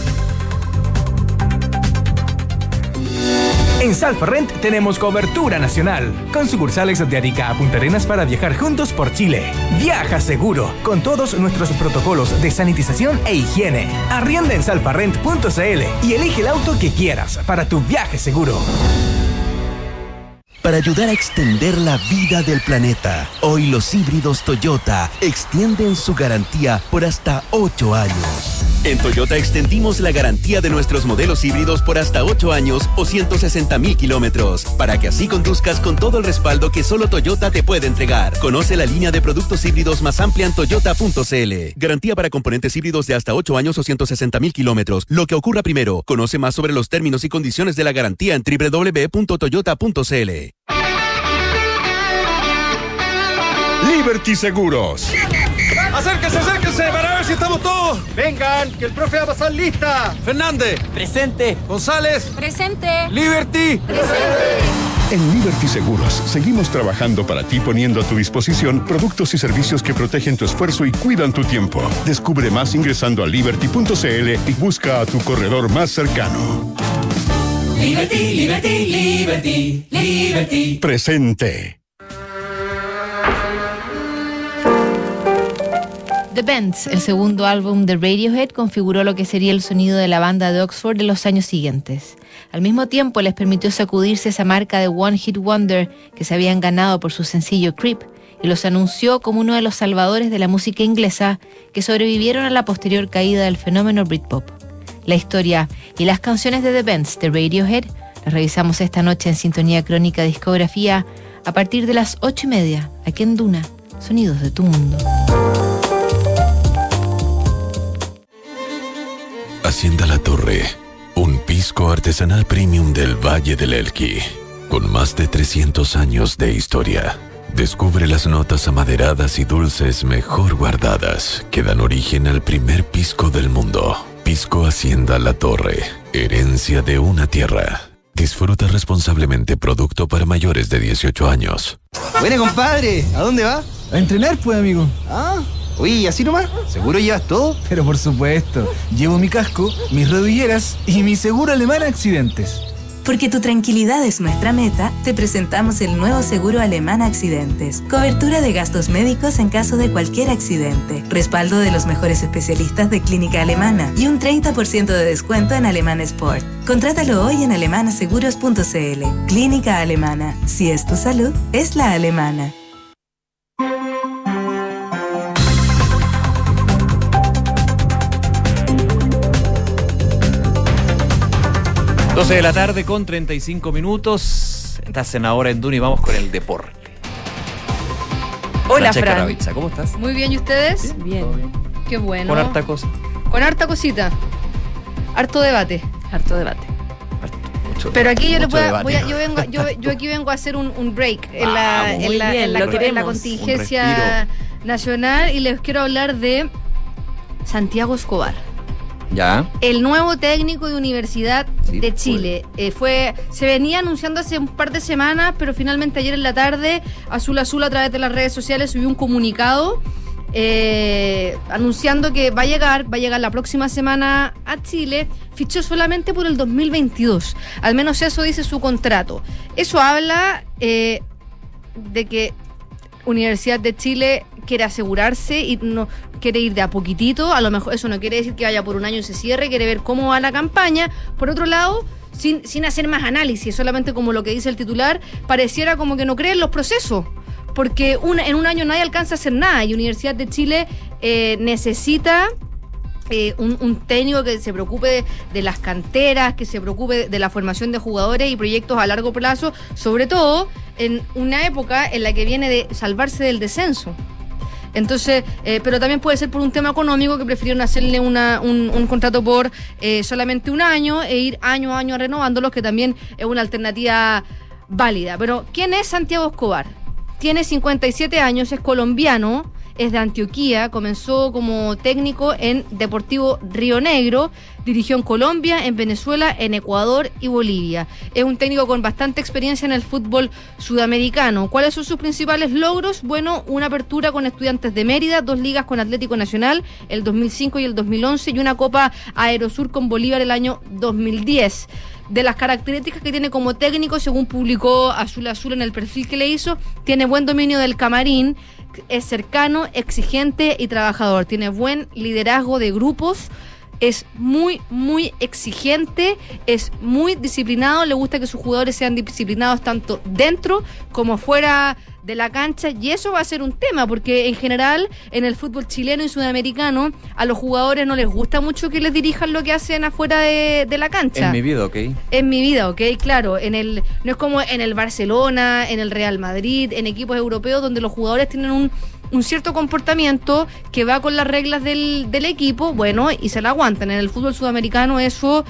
En Salfarrent tenemos cobertura nacional, con sucursales de Arica a Punta Arenas para viajar juntos por Chile. Viaja seguro, con todos nuestros protocolos de sanitización e higiene. Arrienda en salfarrent.cl y elige el auto que quieras para tu viaje seguro. Para ayudar a extender la vida del planeta, hoy los híbridos Toyota extienden su garantía por hasta 8 años. En Toyota extendimos la garantía de nuestros modelos híbridos por hasta 8 años o 160,000 kilómetros, para que así conduzcas con todo el respaldo que solo Toyota te puede entregar. Conoce la línea de productos híbridos más amplia en toyota.cl. Garantía para componentes híbridos de hasta 8 años o 160,000 kilómetros. Lo que ocurra primero. Conoce más sobre los términos y condiciones de la garantía en www.toyota.cl. Liberty Seguros. Acérquese para ver si estamos todos. Vengan, que el profe va a pasar lista. Fernández. Presente. González. Presente. Liberty. Presente. En Liberty Seguros seguimos trabajando para ti, poniendo a tu disposición productos y servicios que protegen tu esfuerzo y cuidan tu tiempo. Descubre más ingresando a liberty.cl y busca a tu corredor más cercano. Liberty, Liberty, Liberty, Liberty. Presente. The Bends, el segundo álbum de Radiohead, configuró lo que sería el sonido de la banda de Oxford de los años siguientes. Al mismo tiempo, les permitió sacudirse esa marca de One Hit Wonder que se habían ganado por su sencillo Creep, y los anunció como uno de los salvadores de la música inglesa que sobrevivieron a la posterior caída del fenómeno Britpop. La historia y las canciones de The Bends de Radiohead las revisamos esta noche en Sintonía Crónica Discografía a partir de las 8:30, aquí en Duna, Sonidos de tu Mundo. Hacienda La Torre, un pisco artesanal premium del Valle del Elqui, con más de 300 años de historia. Descubre las notas amaderadas y dulces mejor guardadas que dan origen al primer pisco del mundo. Pisco Hacienda La Torre, herencia de una tierra. Disfruta responsablemente producto para mayores de 18 años. Buena, compadre. ¿A dónde va? A entrenar, pues, amigo. Ah, oye, ¿y así nomás? ¿Seguro llevas todo? Pero por supuesto. Llevo mi casco, mis rodilleras y mi seguro alemán accidentes. Porque tu tranquilidad es nuestra meta, te presentamos el nuevo seguro alemán accidentes. Cobertura de gastos médicos en caso de cualquier accidente. Respaldo de los mejores especialistas de clínica alemana. Y un 30% de descuento en Alemán Sport. Contrátalo hoy en alemanaseguros.cl. Clínica Alemana. Si es tu salud, es la alemana. De la tarde con 35 minutos. Estás en Ahora en Duna y vamos con el deporte. Hola, Francesca Fran. Ravizza, ¿cómo estás? Muy bien, ¿y ustedes? Bien. Qué bueno. Con harta cosa. Con harta cosita. Harto debate. Harto debate. Pero aquí yo le debate. yo aquí vengo a hacer un break en Muy bien, en lo la queremos. contingencia nacional y les quiero hablar de Santiago Escobar. Ya. El nuevo técnico de Universidad de Chile. Se venía anunciando hace un par de semanas, pero finalmente ayer en la tarde, Azul Azul a través de las redes sociales subió un comunicado anunciando que va a llegar la próxima semana a Chile. Fichó solamente por el 2022. Al menos eso dice su contrato. Eso habla de que Universidad de Chile quiere asegurarse y no quiere ir de a poquitito. A lo mejor eso no quiere decir que vaya por un año y se cierre, quiere ver cómo va la campaña. Por otro lado, sin hacer más análisis, solamente como lo que dice el titular, pareciera como que no cree en los procesos, porque en un año nadie alcanza a hacer nada y Universidad de Chile necesita un técnico que se preocupe de las canteras, que se preocupe de la formación de jugadores y proyectos a largo plazo, sobre todo en una época en la que viene de salvarse del descenso. Entonces, pero también puede ser por un tema económico que prefirieron hacerle un contrato por solamente un año e ir año a año renovándolos, que también es una alternativa válida. Pero, ¿quién es Santiago Escobar? Tiene 57 años, es colombiano, es de Antioquía, comenzó como técnico en Deportivo Río Negro, dirigió en Colombia, en Venezuela, en Ecuador y Bolivia. Es un técnico con bastante experiencia en el fútbol sudamericano. ¿Cuáles son sus principales logros? Bueno, una apertura con Estudiantes de Mérida, 2 ligas con Atlético Nacional, el 2005 y el 2011, y una Copa Aerosur con Bolívar el año 2010. De las características que tiene como técnico, según publicó Azul Azul en el perfil que le hizo, tiene buen dominio del camarín, es cercano, exigente y trabajador, tiene buen liderazgo de grupos, es muy, muy exigente, es muy disciplinado, le gusta que sus jugadores sean disciplinados tanto dentro como fuera de la cancha, y eso va a ser un tema, porque en general en el fútbol chileno y sudamericano a los jugadores no les gusta mucho que les dirijan lo que hacen afuera de la cancha. En mi vida, ok. En mi vida, ok, claro. No es como en el Barcelona, en el Real Madrid, en equipos europeos donde los jugadores tienen un cierto comportamiento que va con las reglas del equipo, bueno, y se la aguantan. En el fútbol sudamericano eso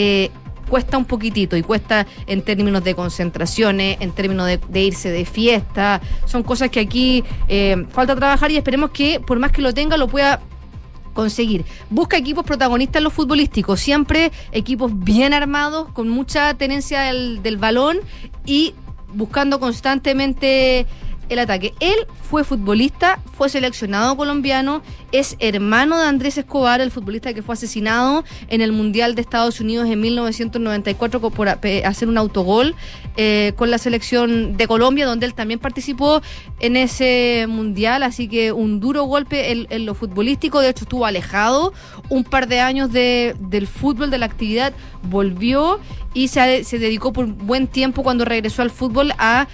cuesta un poquitito, y cuesta en términos de concentraciones, en términos de irse de fiesta. Son cosas que aquí falta trabajar, y esperemos que por más que lo tenga lo pueda conseguir. Busca equipos protagonistas en lo futbolístico, siempre equipos bien armados, con mucha tenencia del balón y buscando constantemente el ataque. Él fue futbolista, fue seleccionado colombiano, es hermano de Andrés Escobar, el futbolista que fue asesinado en el Mundial de Estados Unidos en 1994 por hacer un autogol con la selección de Colombia, donde él también participó en ese Mundial, así que un duro golpe en lo futbolístico. De hecho, estuvo alejado un par de años del fútbol, de la actividad, volvió y se dedicó por buen tiempo, cuando regresó al fútbol, a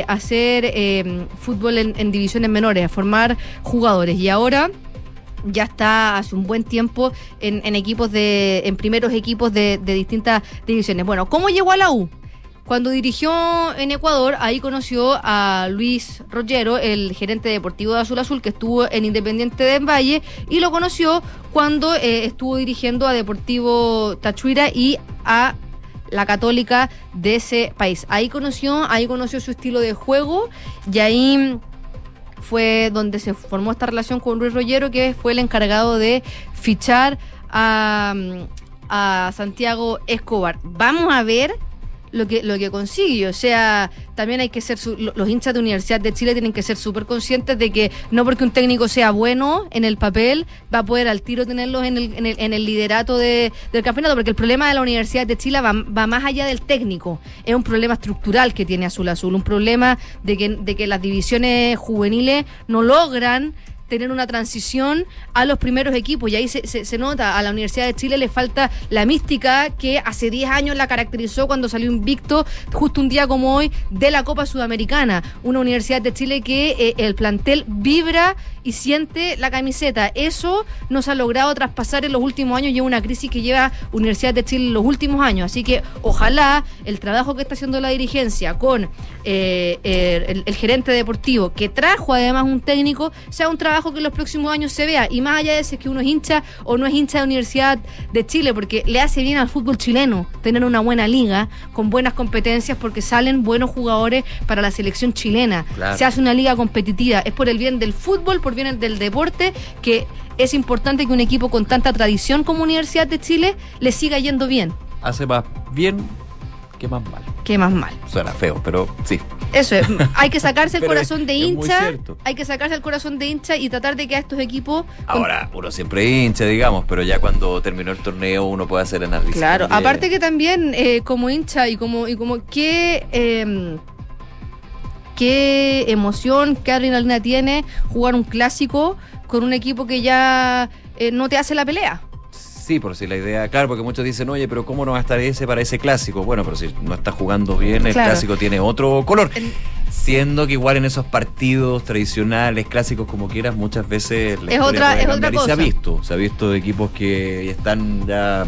hacer fútbol en divisiones menores, a formar jugadores, y ahora ya está hace un buen tiempo en equipos en primeros equipos de distintas divisiones. Bueno, ¿cómo llegó a la U? Cuando dirigió en Ecuador, ahí conoció a Luis Rollero, el gerente deportivo de Azul Azul, que estuvo en Independiente del Valle, y lo conoció cuando estuvo dirigiendo a Deportivo Táchira y a la Católica de ese país. Ahí conoció su estilo de juego, y ahí fue donde se formó esta relación con Luis Rollero, que fue el encargado de fichar a Santiago Escobar. Vamos a ver lo que consigue. O sea, también hay que ser los hinchas de Universidad de Chile tienen que ser súper conscientes de que no porque un técnico sea bueno en el papel va a poder al tiro tenerlos en el liderato del campeonato, porque el problema de la Universidad de Chile va más allá del técnico. Es un problema estructural que tiene Azul Azul, un problema de que las divisiones juveniles no logran tener una transición a los primeros equipos, y ahí se nota, a la Universidad de Chile le falta la mística que hace 10 años la caracterizó cuando salió invicto, justo un día como hoy, de la Copa Sudamericana. Una Universidad de Chile que el plantel vibra y siente la camiseta. Eso no se ha logrado traspasar en los últimos años, y es una crisis que lleva Universidad de Chile en los últimos años. Así que ojalá el trabajo que está haciendo la dirigencia con el gerente deportivo, que trajo además un técnico, sea un trabajo que en los próximos años se vea, y más allá de si es que uno es hincha o no es hincha de Universidad de Chile, porque le hace bien al fútbol chileno tener una buena liga con buenas competencias, porque salen buenos jugadores para la selección chilena. Claro. Se hace una liga competitiva, es por el bien del fútbol, por bien del deporte, que es importante que un equipo con tanta tradición como Universidad de Chile le siga yendo bien. Hace más bien que más mal. Que más mal. Suena feo, pero sí. Eso es, hay que sacarse el corazón de hincha, hay que sacarse el corazón de hincha y tratar de que a estos equipos... Ahora, uno siempre hincha, digamos, pero ya cuando terminó el torneo uno puede hacer análisis. Claro, aparte que también como hincha y como qué emoción, qué adrenalina tiene jugar un clásico con un equipo que ya no te hace la pelea. Sí, por si la idea, claro, porque muchos dicen, oye, pero ¿cómo no va a estar ese para ese clásico? Bueno, pero si no está jugando bien, el clásico tiene otro color. Siendo que igual en esos partidos tradicionales, clásicos, como quieras, muchas veces es otra cosa. Se ha visto equipos que están ya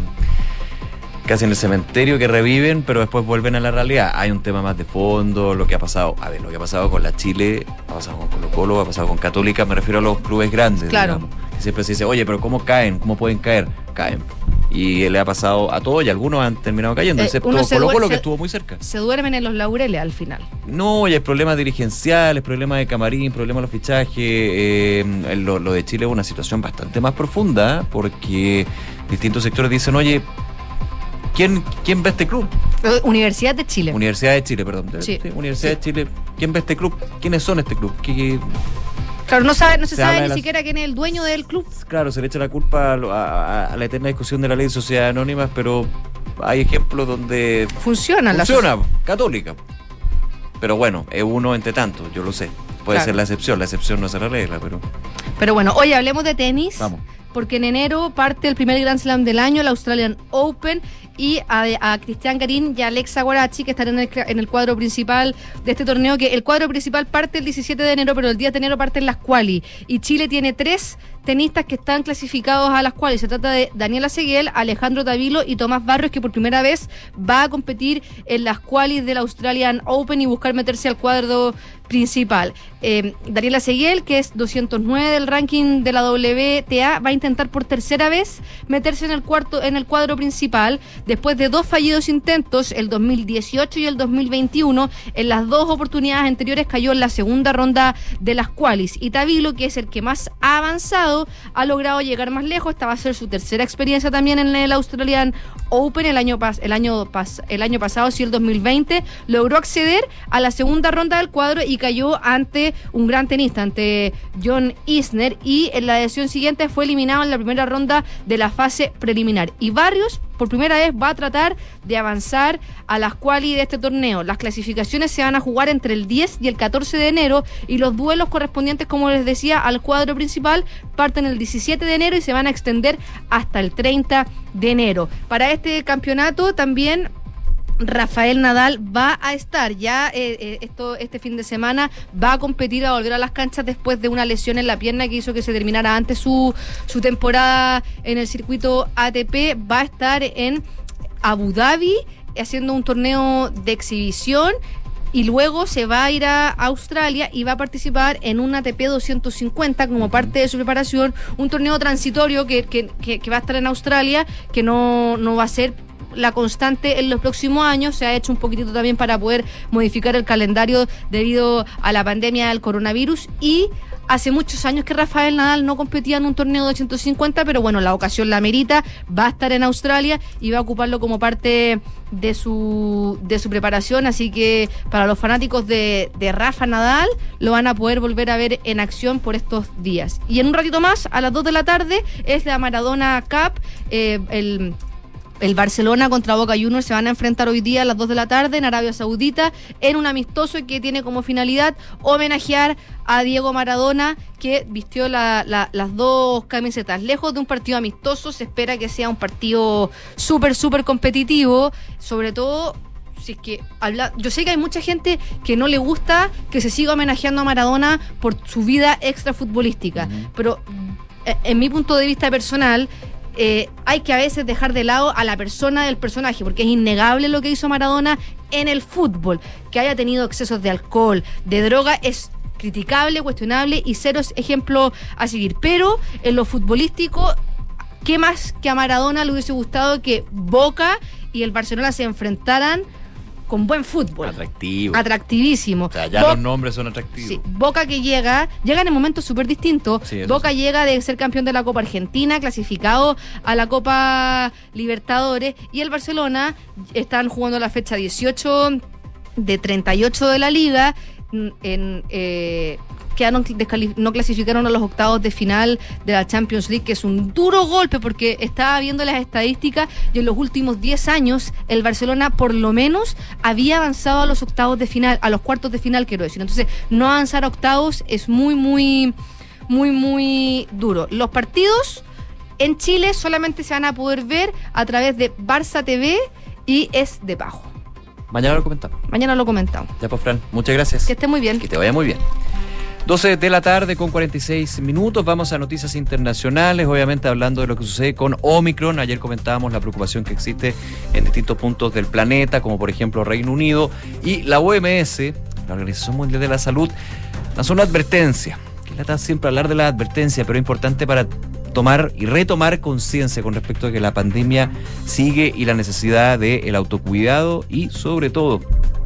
casi en el cementerio, que reviven, pero después vuelven a la realidad. Hay un tema más de fondo, lo que ha pasado con la Chile, ha pasado con Colo-Colo, ha pasado con Católica, me refiero a los clubes grandes, claro. Digamos. Siempre se dice, oye, pero ¿cómo caen? ¿Cómo pueden caer? Caen. Y le ha pasado a todos, y algunos han terminado cayendo, excepto Colo-Colo, que estuvo muy cerca. Se duermen en los laureles al final. No, y hay problemas dirigenciales, problemas de camarín, problemas de los fichajes. Lo de Chile es una situación bastante más profunda, porque distintos sectores dicen, oye, ¿quién ve este club? Universidad de Chile. Universidad de Chile, perdón. Sí, Universidad de Chile. ¿Quién ve este club? ¿Quiénes son este club? Claro, no se sabe ni siquiera quién es el dueño del club. Claro, se le echa la culpa a la eterna discusión de la ley de sociedades anónimas, pero hay ejemplos donde funciona, Católica. Pero bueno, es uno entre tantos, yo lo sé. Puede ser la excepción no es la regla, Pero bueno, hoy hablemos de tenis. Vamos. Porque en enero parte el primer Grand Slam del año, el Australian Open, y a Cristian Garín y a Alexa Guarachi, que estarán en el cuadro principal de este torneo, que el cuadro principal parte el 17 de enero, pero el 10 de enero parten las quali. Y Chile tiene 3 tenistas que están clasificados a las quali. Se trata de Daniela Seguel, Alejandro Tavilo y Tomás Barrios, que por primera vez va a competir en las quali del Australian Open y buscar meterse al cuadro principal. Daniela Seguel, que es 209 del ranking de la WTA, va a intentar por tercera vez meterse en el cuadro principal, después de 2 fallidos intentos, el 2018 y el 2021. En las 2 oportunidades anteriores cayó en la segunda ronda de las qualis. Y Tavilo, que es el que más ha avanzado, ha logrado llegar más lejos. Esta va a ser su tercera experiencia también en el Australian Open. El año pasado, sí, el 2020, logró acceder a la segunda ronda del cuadro y cayó ante un gran tenista, ante John Isner, y en la edición siguiente fue eliminado en la primera ronda de la fase preliminar. Y Barrios, por primera vez, va a tratar de avanzar a las quali de este torneo. Las clasificaciones se van a jugar entre el 10 y el 14 de enero, y los duelos correspondientes, como les decía, al cuadro principal parten el 17 de enero y se van a extender hasta el 30 de enero. Para este campeonato también Rafael Nadal va a estar ya este fin de semana, va a competir, a volver a las canchas después de una lesión en la pierna que hizo que se terminara antes su temporada en el circuito ATP. Va a estar en Abu Dhabi haciendo un torneo de exhibición, y luego se va a ir a Australia y va a participar en un ATP 250 como parte de su preparación, un torneo transitorio que va a estar en Australia, que no va a ser la constante en los próximos años. Se ha hecho un poquitito también para poder modificar el calendario debido a la pandemia del coronavirus. Y Hace muchos años que Rafael Nadal no competía en un torneo de 150, pero bueno, la ocasión la amerita, va a estar en Australia y va a ocuparlo como parte de su preparación, así que para los fanáticos de Rafa Nadal lo van a poder volver a ver en acción por estos días. Y en un ratito más, a las 2 de la tarde, es la Maradona Cup, el Barcelona contra Boca Juniors se van a enfrentar hoy día a las 2 de la tarde en Arabia Saudita en un amistoso que tiene como finalidad homenajear a Diego Maradona, que vistió las dos camisetas. Lejos de un partido amistoso, se espera que sea un partido súper competitivo, sobre todo si es que yo sé que hay mucha gente que no le gusta que se siga homenajeando a Maradona por su vida extrafutbolística, pero en mi punto de vista personal, hay que a veces dejar de lado a la persona del personaje, porque es innegable lo que hizo Maradona en el fútbol. Que haya tenido excesos de alcohol, de droga, es criticable, cuestionable y cero ejemplo a seguir. Pero en lo futbolístico, ¿qué más que a Maradona le hubiese gustado que Boca y el Barcelona se enfrentaran con buen fútbol? Atractivísimo. O sea, ya los nombres son atractivos. Sí, Boca que llega en momentos súper distintos. Sí, Boca llega de ser campeón de la Copa Argentina, clasificado a la Copa Libertadores, y el Barcelona están jugando la fecha 18 de 38 de la Liga, no clasificaron a los octavos de final de la Champions League, que es un duro golpe, porque estaba viendo las estadísticas y en los últimos 10 años el Barcelona por lo menos había avanzado a los octavos de final, a los cuartos de final, quiero decir. Entonces, no avanzar a octavos es muy duro. Los partidos en Chile solamente se van a poder ver a través de Barça TV y es de pago. Mañana lo comentamos. Ya pues, Fran, muchas gracias. Que esté muy bien. Que te vaya muy bien. 12 de la tarde con 46 minutos, vamos a noticias internacionales, obviamente hablando de lo que sucede con Omicron. Ayer comentábamos la preocupación que existe en distintos puntos del planeta, como por ejemplo Reino Unido, y la OMS, la Organización Mundial de la Salud, lanzó una advertencia, que lata siempre hablar de la advertencia, pero es importante para tomar y retomar conciencia con respecto a que la pandemia sigue y la necesidad del autocuidado y sobre todo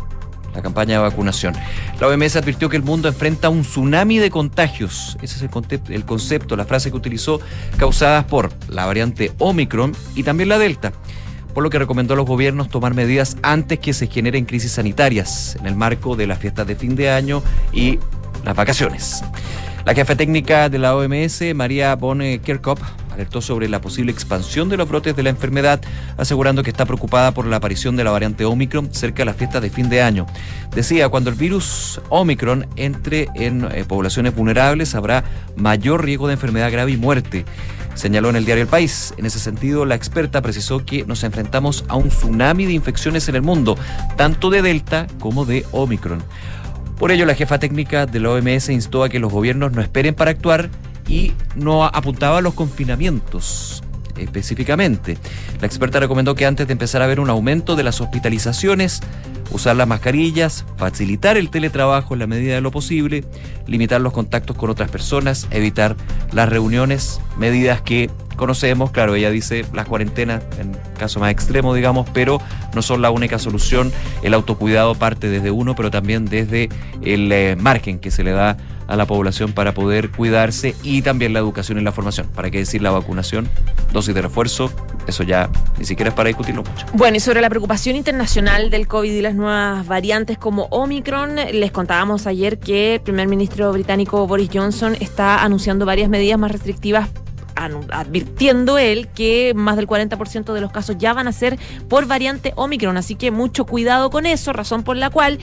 la campaña de vacunación. La OMS advirtió que el mundo enfrenta un tsunami de contagios, ese es el concepto, la frase que utilizó, causadas por la variante Omicron y también la Delta, por lo que recomendó a los gobiernos tomar medidas antes que se generen crisis sanitarias en el marco de las fiestas de fin de año y las vacaciones. La jefa técnica de la OMS, Maria von Kerkhove, alertó sobre la posible expansión de los brotes de la enfermedad, asegurando que está preocupada por la aparición de la variante Omicron cerca de las fiestas de fin de año. Decía, cuando el virus Omicron entre en poblaciones vulnerables, habrá mayor riesgo de enfermedad grave y muerte, señaló en el diario El País. En ese sentido, la experta precisó que nos enfrentamos a un tsunami de infecciones en el mundo, tanto de Delta como de Omicron. Por ello, la jefa técnica de la OMS instó a que los gobiernos no esperen para actuar y no apuntaba a los confinamientos específicamente. La experta recomendó que antes de empezar a ver un aumento de las hospitalizaciones, usar las mascarillas, facilitar el teletrabajo en la medida de lo posible, limitar los contactos con otras personas, evitar las reuniones, medidas que conocemos. Claro, ella dice las cuarentenas en caso más extremo, digamos, pero no son la única solución. El autocuidado parte desde uno, pero también desde el margen que se le da a la población para poder cuidarse, y también la educación y la formación. ¿Para qué decir la vacunación? Dosis de refuerzo, eso ya ni siquiera es para discutirlo mucho. Bueno, y sobre la preocupación internacional del COVID y las nuevas variantes como Omicron, les contábamos ayer que el primer ministro británico Boris Johnson está anunciando varias medidas más restrictivas, advirtiendo él que más del 40% de los casos ya van a ser por variante Omicron, así que mucho cuidado con eso, razón por la cual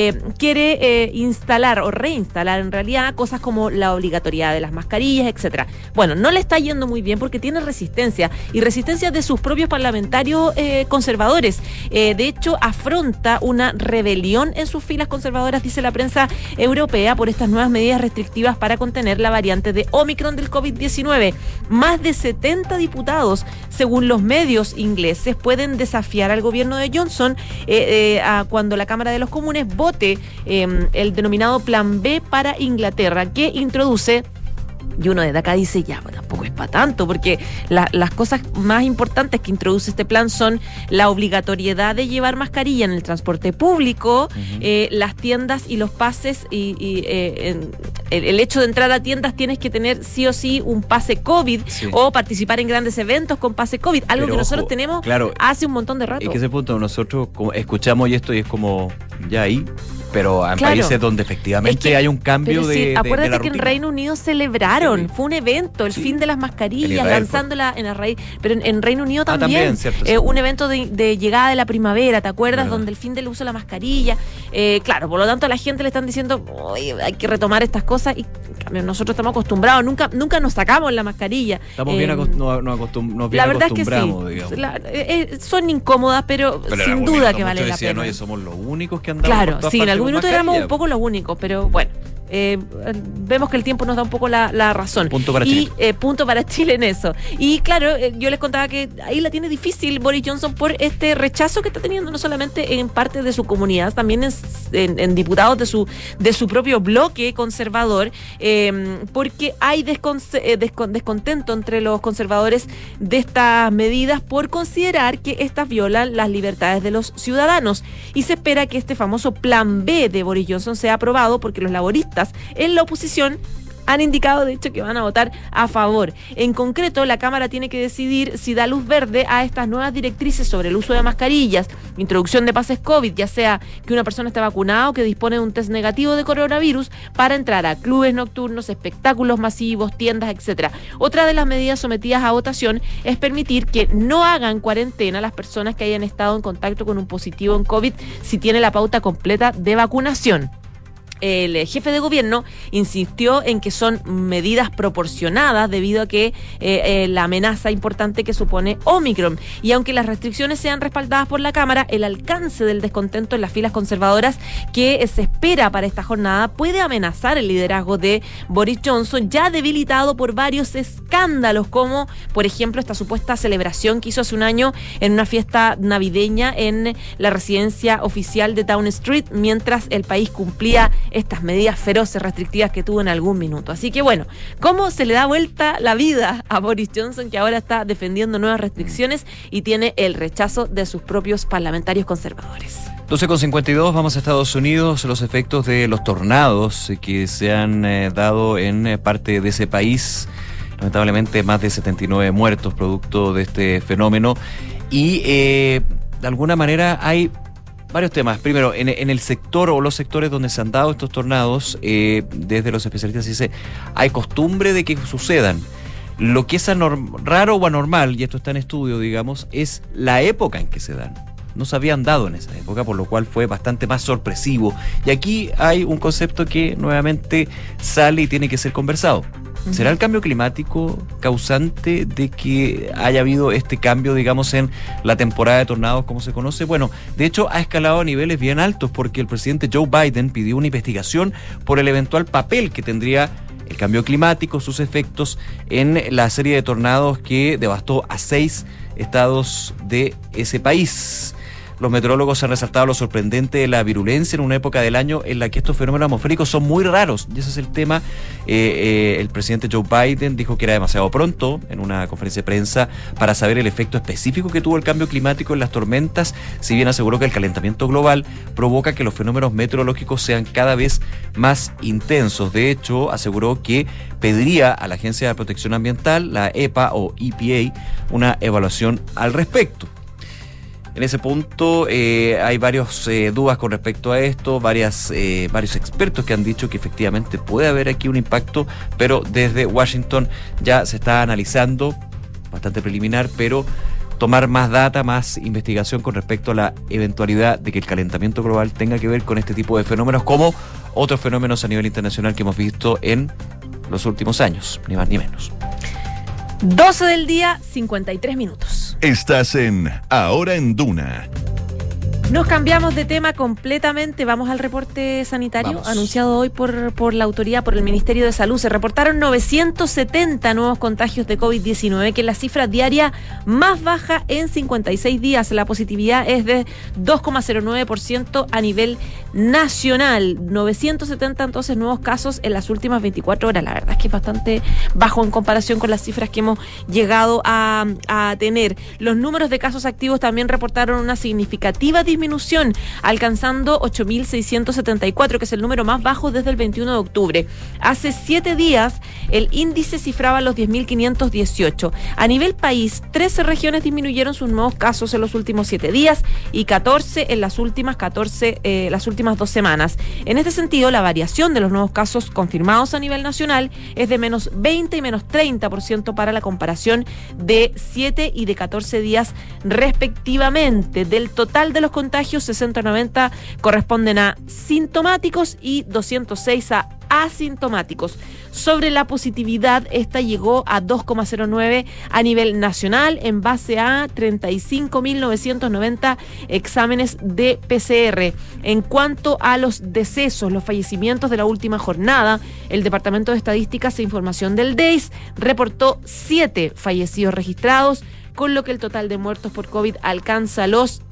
quiere instalar o reinstalar en realidad cosas como la obligatoriedad de las mascarillas, etcétera. Bueno, no le está yendo muy bien porque tiene resistencia, y resistencia de sus propios parlamentarios conservadores. De hecho, afronta una rebelión en sus filas conservadoras, dice la prensa europea, por estas nuevas medidas restrictivas para contener la variante de Omicron del COVID-19. Más de 70 diputados, según los medios ingleses, pueden desafiar al gobierno de Johnson cuando la Cámara de los Comunes vote el denominado Plan B para Inglaterra, que introduce Y uno desde acá dice, ya, pues tampoco es para tanto, porque las cosas más importantes que introduce este plan son la obligatoriedad de llevar mascarilla en el transporte público, las tiendas y los pases, el hecho de entrar a tiendas tienes que tener sí o sí un pase COVID, o participar en grandes eventos con pase COVID, algo que nosotros tenemos hace un montón de rato. Es que ese punto nosotros escuchamos y esto y es como, ya ahí... Pero en países donde efectivamente hay un cambio de acuérdate de la que en rutina. Reino Unido celebraron, fue un evento, el fin de las mascarillas, lanzándola en la raíz. Pero en Reino Unido también, cierto, un evento de llegada de la primavera, ¿te acuerdas? Donde el fin del uso de la mascarilla. Claro, por lo tanto a la gente le están diciendo, hay que retomar estas cosas, y en cambio nosotros estamos acostumbrados, nunca nos sacamos la mascarilla. Estamos bien acostumbrados, la verdad es que sí, son incómodas, pero sin duda que vale la pena. Oye, somos los únicos que andamos. Claro, sí, en algún minuto éramos un poco los únicos, pero bueno, vemos que el tiempo nos da un poco la razón. Punto para Chile. Punto para Chile en eso. Y claro, yo les contaba que ahí la tiene difícil Boris Johnson por este rechazo que está teniendo, no solamente en parte de su comunidad, también en diputados de su propio bloque conservador, porque hay descontento entre los conservadores de estas medidas por considerar que estas violan las libertades de los ciudadanos. Y se espera que este famoso plan B de Boris Johnson sea aprobado, porque los laboristas en la oposición han indicado, de hecho, que van a votar a favor. En concreto, la Cámara tiene que decidir si da luz verde a estas nuevas directrices sobre el uso de mascarillas, introducción de pases COVID, ya sea que una persona esté vacunada o que dispone de un test negativo de coronavirus, para entrar a clubes nocturnos, espectáculos masivos, tiendas, etcétera. Otra de las medidas sometidas a votación es permitir que no hagan cuarentena las personas que hayan estado en contacto con un positivo en COVID si tiene la pauta completa de vacunación. El jefe de gobierno insistió en que son medidas proporcionadas debido a que la amenaza importante que supone Omicron. Y aunque las restricciones sean respaldadas por la Cámara, el alcance del descontento en las filas conservadoras que se espera para esta jornada puede amenazar el liderazgo de Boris Johnson, ya debilitado por varios escándalos, como por ejemplo esta supuesta celebración que hizo hace un año en una fiesta navideña en la residencia oficial de Downing Street, mientras el país cumplía estas medidas feroces, restrictivas que tuvo en algún minuto. Así que bueno, ¿cómo se le da vuelta la vida a Boris Johnson, que ahora está defendiendo nuevas restricciones y tiene el rechazo de sus propios parlamentarios conservadores? 12:52, vamos a Estados Unidos. Los efectos de los tornados que se han dado en parte de ese país. Lamentablemente más de 79 muertos producto de este fenómeno. Y de alguna manera hay varios temas. Primero, en el sector o los sectores donde se han dado estos tornados, desde los especialistas se dice, hay costumbre de que sucedan. Lo que es raro o anormal, y esto está en estudio, digamos, es la época en que se dan. No se habían dado en esa época, por lo cual fue bastante más sorpresivo. Y aquí hay un concepto que nuevamente sale y tiene que ser conversado. ¿Será el cambio climático causante de que haya habido este cambio, digamos, en la temporada de tornados, como se conoce? Bueno, de hecho ha escalado a niveles bien altos, porque el presidente Joe Biden pidió una investigación por el eventual papel que tendría el cambio climático, sus efectos en la serie de tornados que devastó a 6 estados de ese país. Los meteorólogos han resaltado lo sorprendente de la virulencia en una época del año en la que estos fenómenos atmosféricos son muy raros, y ese es el tema. El presidente Joe Biden dijo que era demasiado pronto en una conferencia de prensa para saber el efecto específico que tuvo el cambio climático en las tormentas, si bien aseguró que el calentamiento global provoca que los fenómenos meteorológicos sean cada vez más intensos. De hecho, aseguró que pediría a la Agencia de Protección Ambiental, la EPA o EPA, una evaluación al respecto. En ese punto hay varias dudas con respecto a esto, varios expertos que han dicho que efectivamente puede haber aquí un impacto, pero desde Washington ya se está analizando, bastante preliminar, pero tomar más data, más investigación con respecto a la eventualidad de que el calentamiento global tenga que ver con este tipo de fenómenos, como otros fenómenos a nivel internacional que hemos visto en los últimos años, ni más ni menos. 12 del día, 53 minutos. Estás en Ahora en Duna. Nos cambiamos de tema completamente. Vamos al reporte sanitario anunciado hoy por la autoridad, por el Ministerio de Salud. Se reportaron 970 nuevos contagios de COVID-19, que es la cifra diaria más baja en 56 días. La positividad es de 2,09% a nivel nacional. 970 entonces nuevos casos en las últimas 24 horas. La verdad es que es bastante bajo en comparación con las cifras que hemos llegado a tener. Los números de casos activos también reportaron una significativa disminución, alcanzando 8.674, que es el número más bajo desde el 21 de octubre. Hace 7 días el índice cifraba los 10.518. A nivel país, 13 regiones disminuyeron sus nuevos casos en los últimos 7 días y 14 en las últimas 2 semanas. En este sentido, la variación de los nuevos casos confirmados a nivel nacional es de menos 20 y menos 30% para la comparación de 7 y de 14 días respectivamente. Del total de los contagios, 60-90 corresponden a sintomáticos y 206 a asintomáticos. Sobre la positividad, esta llegó a 2,09 a nivel nacional en base a 35.990 exámenes de PCR. En cuanto a los decesos, los fallecimientos de la última jornada, el Departamento de Estadísticas e Información del DEIS reportó 7 fallecidos registrados, con lo que el total de muertos por COVID alcanza los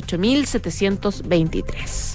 38.723.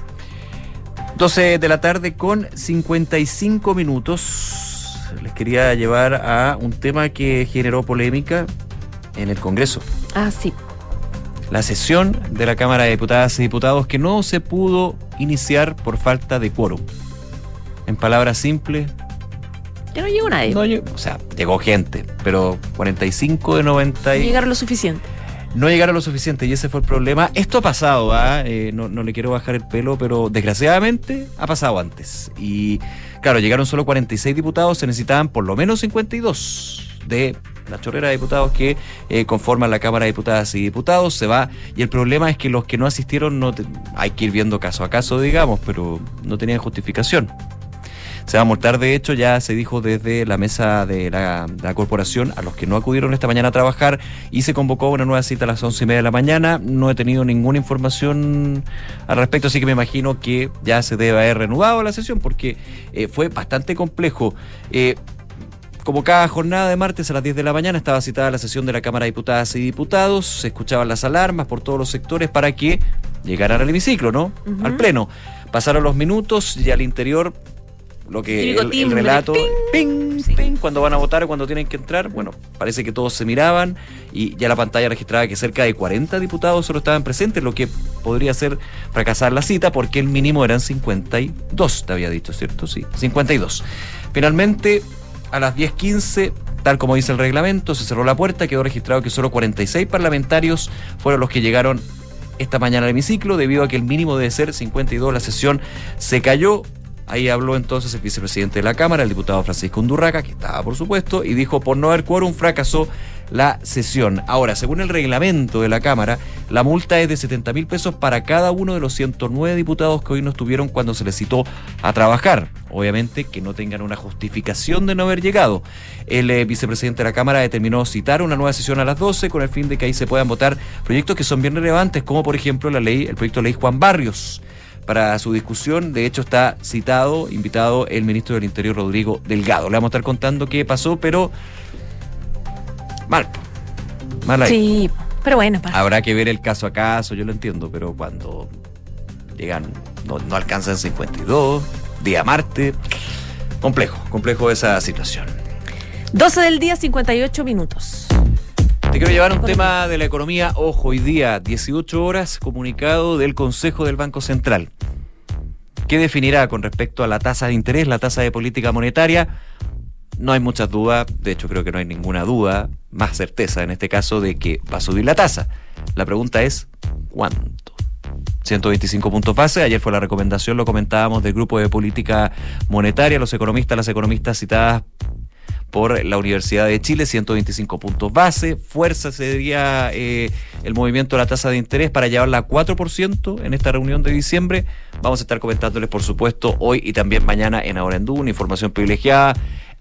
12 de la tarde con 55 minutos. Les quería llevar a un tema que generó polémica en el Congreso. Ah, sí. La sesión de la Cámara de Diputadas y Diputados que no se pudo iniciar por falta de quórum. En palabras simples, ya no llegó nadie. Llegó gente, pero 45 de 90 No llegaron lo suficiente. No llegaron lo suficiente y ese fue el problema. Esto ha pasado, no le quiero bajar el pelo, pero desgraciadamente ha pasado antes. Y claro, llegaron solo 46 diputados, se necesitaban por lo menos 52 de la chorrera de diputados que conforman la Cámara de Diputadas y Diputados. Se va, y el problema es que los que no asistieron, hay que ir viendo caso a caso, digamos, pero no tenían justificación. Se va a multar, de hecho, ya se dijo desde la mesa de la corporación a los que no acudieron esta mañana a trabajar, y se convocó una nueva cita a las 11:30 de la mañana. No he tenido ninguna información al respecto, así que me imagino que ya se debe haber reanudado la sesión porque fue bastante complejo. Como cada jornada de martes a las 10 de la mañana estaba citada la sesión de la Cámara de Diputadas y Diputados, se escuchaban las alarmas por todos los sectores para que llegaran al hemiciclo, ¿no? Uh-huh. Al pleno. Pasaron los minutos y al interior lo que el relato, ping, ping, cuando van a votar o cuando tienen que entrar, bueno, parece que todos se miraban y ya la pantalla registraba que cerca de 40 diputados solo estaban presentes, lo que podría hacer fracasar la cita porque el mínimo eran 52, te había dicho, ¿cierto? Sí, 52. Finalmente, a las 10:15, tal como dice el reglamento, se cerró la puerta, quedó registrado que solo 46 parlamentarios fueron los que llegaron esta mañana al hemiciclo, debido a que el mínimo debe ser 52, la sesión se cayó. Ahí habló entonces el vicepresidente de la Cámara, el diputado Francisco Undurraca, que estaba por supuesto, y dijo: por no haber quórum fracasó la sesión. Ahora, según el reglamento de la Cámara, la multa es de 70.000 pesos para cada uno de los 109 diputados que hoy no estuvieron cuando se les citó a trabajar. Obviamente que no tengan una justificación de no haber llegado. El vicepresidente de la Cámara determinó citar una nueva sesión a las 12 con el fin de que ahí se puedan votar proyectos que son bien relevantes, como por ejemplo el proyecto de ley Juan Barrios. Para su discusión, de hecho, está invitado el ministro del Interior, Rodrigo Delgado. Le vamos a estar contando qué pasó, pero mal ahí. Sí, pero bueno, pasa. Habrá que ver el caso a caso, yo lo entiendo, pero cuando llegan, no alcanzan 52, día martes, complejo esa situación. 12 del día, 58 minutos. Te quiero llevar un tema de la economía. Ojo, hoy día, 18 horas, comunicado del Consejo del Banco Central. ¿Qué definirá con respecto a la tasa de interés, la tasa de política monetaria? No hay muchas dudas, de hecho creo que no hay ninguna duda, más certeza en este caso, de que va a subir la tasa. La pregunta es, ¿cuánto? 125 puntos base, ayer fue la recomendación, lo comentábamos, del Grupo de Política Monetaria, las economistas citadas por la Universidad de Chile, 125 puntos base. Fuerza sería el movimiento de la tasa de interés para llevarla a 4% en esta reunión de diciembre. Vamos a estar comentándoles, por supuesto, hoy y también mañana en Ahora en Duna, información privilegiada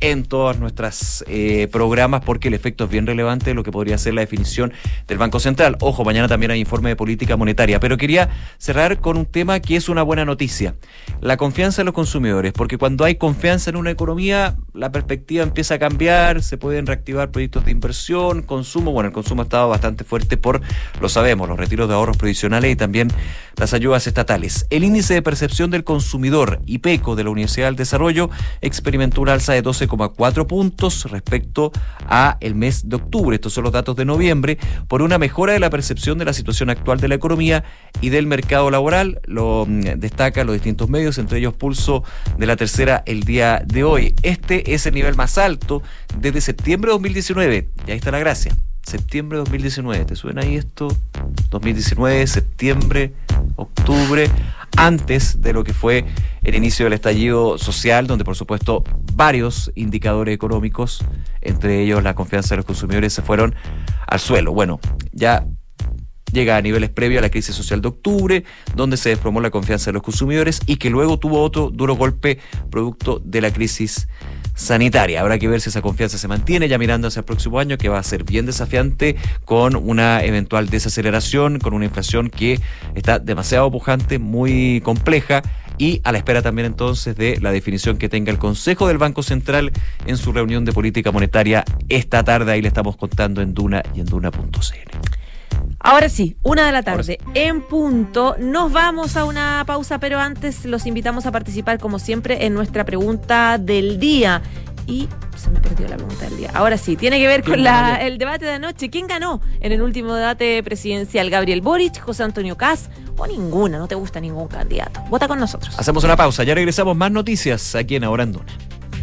en todas nuestras programas, porque el efecto es bien relevante de lo que podría ser la definición del Banco Central. Ojo, mañana también hay informe de política monetaria, pero quería cerrar con un tema que es una buena noticia: la confianza de los consumidores, porque cuando hay confianza en una economía, la perspectiva empieza a cambiar, se pueden reactivar proyectos de inversión, consumo. Bueno, el consumo ha estado bastante fuerte lo sabemos, los retiros de ahorros provisionales y también las ayudas estatales. El índice de percepción del consumidor, IPECO, de la Universidad del Desarrollo, experimentó una alza de 12,4 puntos respecto a el mes de octubre. Estos son los datos de noviembre, por una mejora de la percepción de la situación actual de la economía y del mercado laboral. Lo destacan los distintos medios, entre ellos Pulso de La Tercera el día de hoy. Este es el nivel más alto desde septiembre de 2019. Y ahí está la gracia. Septiembre de 2019, ¿te suena ahí esto? 2019, septiembre, octubre, antes de lo que fue el inicio del estallido social, donde por supuesto varios indicadores económicos, entre ellos la confianza de los consumidores, se fueron al suelo. Bueno, ya llega a niveles previos a la crisis social de octubre, donde se desplomó la confianza de los consumidores y que luego tuvo otro duro golpe producto de la crisis sanitaria. Habrá que ver si esa confianza se mantiene, ya mirando hacia el próximo año, que va a ser bien desafiante, con una eventual desaceleración, con una inflación que está demasiado pujante, muy compleja, y a la espera también entonces de la definición que tenga el Consejo del Banco Central en su reunión de política monetaria esta tarde. Ahí le estamos contando en Duna y en Duna.cl. Ahora sí, 1:00 p.m. en punto. Nos vamos a una pausa, pero antes los invitamos a participar, como siempre, en nuestra pregunta del día. Y se me perdió la pregunta del día. Ahora sí, tiene que ver con el debate de anoche. ¿Quién ganó en el último debate presidencial? ¿Gabriel Boric, José Antonio Kast o ninguna? ¿No te gusta ningún candidato? Vota con nosotros. Hacemos una pausa, ya regresamos. Más noticias aquí en Ahora en Duna.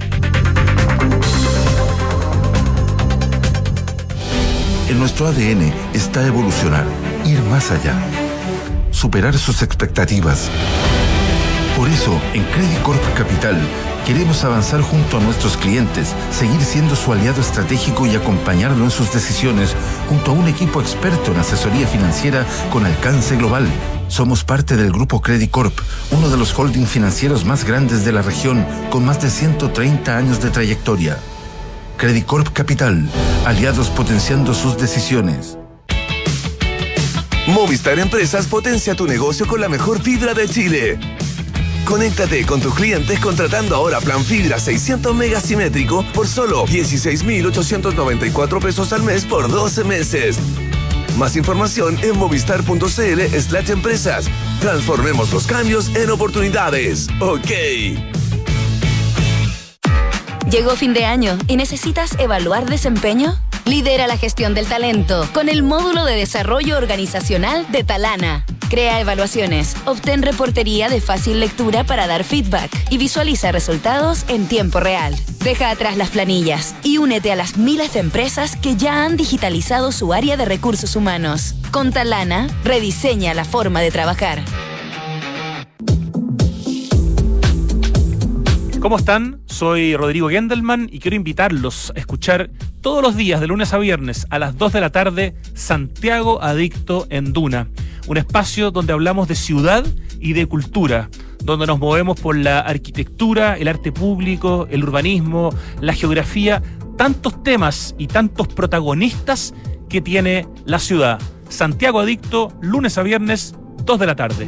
En nuestro ADN está evolucionar, ir más allá, superar sus expectativas. Por eso, en Credit Corp Capital, queremos avanzar junto a nuestros clientes, seguir siendo su aliado estratégico y acompañarlo en sus decisiones junto a un equipo experto en asesoría financiera con alcance global. Somos parte del Grupo Credit Corp, uno de los holding financieros más grandes de la región, con más de 130 años de trayectoria. Credit Corp Capital, aliados potenciando sus decisiones. Movistar Empresas potencia tu negocio con la mejor fibra de Chile. Conéctate con tus clientes contratando ahora plan fibra 600 megas simétrico por solo 16.894 pesos al mes por 12 meses. Más información en movistar.cl/empresas. Transformemos los cambios en oportunidades. ¡Ok! ¿Llegó fin de año y necesitas evaluar desempeño? Lidera la gestión del talento con el módulo de desarrollo organizacional de Talana. Crea evaluaciones, obtén reportería de fácil lectura para dar feedback y visualiza resultados en tiempo real. Deja atrás las planillas y únete a las miles de empresas que ya han digitalizado su área de recursos humanos. Con Talana, rediseña la forma de trabajar. ¿Cómo están? Soy Rodrigo Gendelman y quiero invitarlos a escuchar todos los días, de lunes a viernes, a las 2 de la tarde, Santiago Adicto en Duna. Un espacio donde hablamos de ciudad y de cultura, donde nos movemos por la arquitectura, el arte público, el urbanismo, la geografía, tantos temas y tantos protagonistas que tiene la ciudad. Santiago Adicto, lunes a viernes, 2 de la tarde.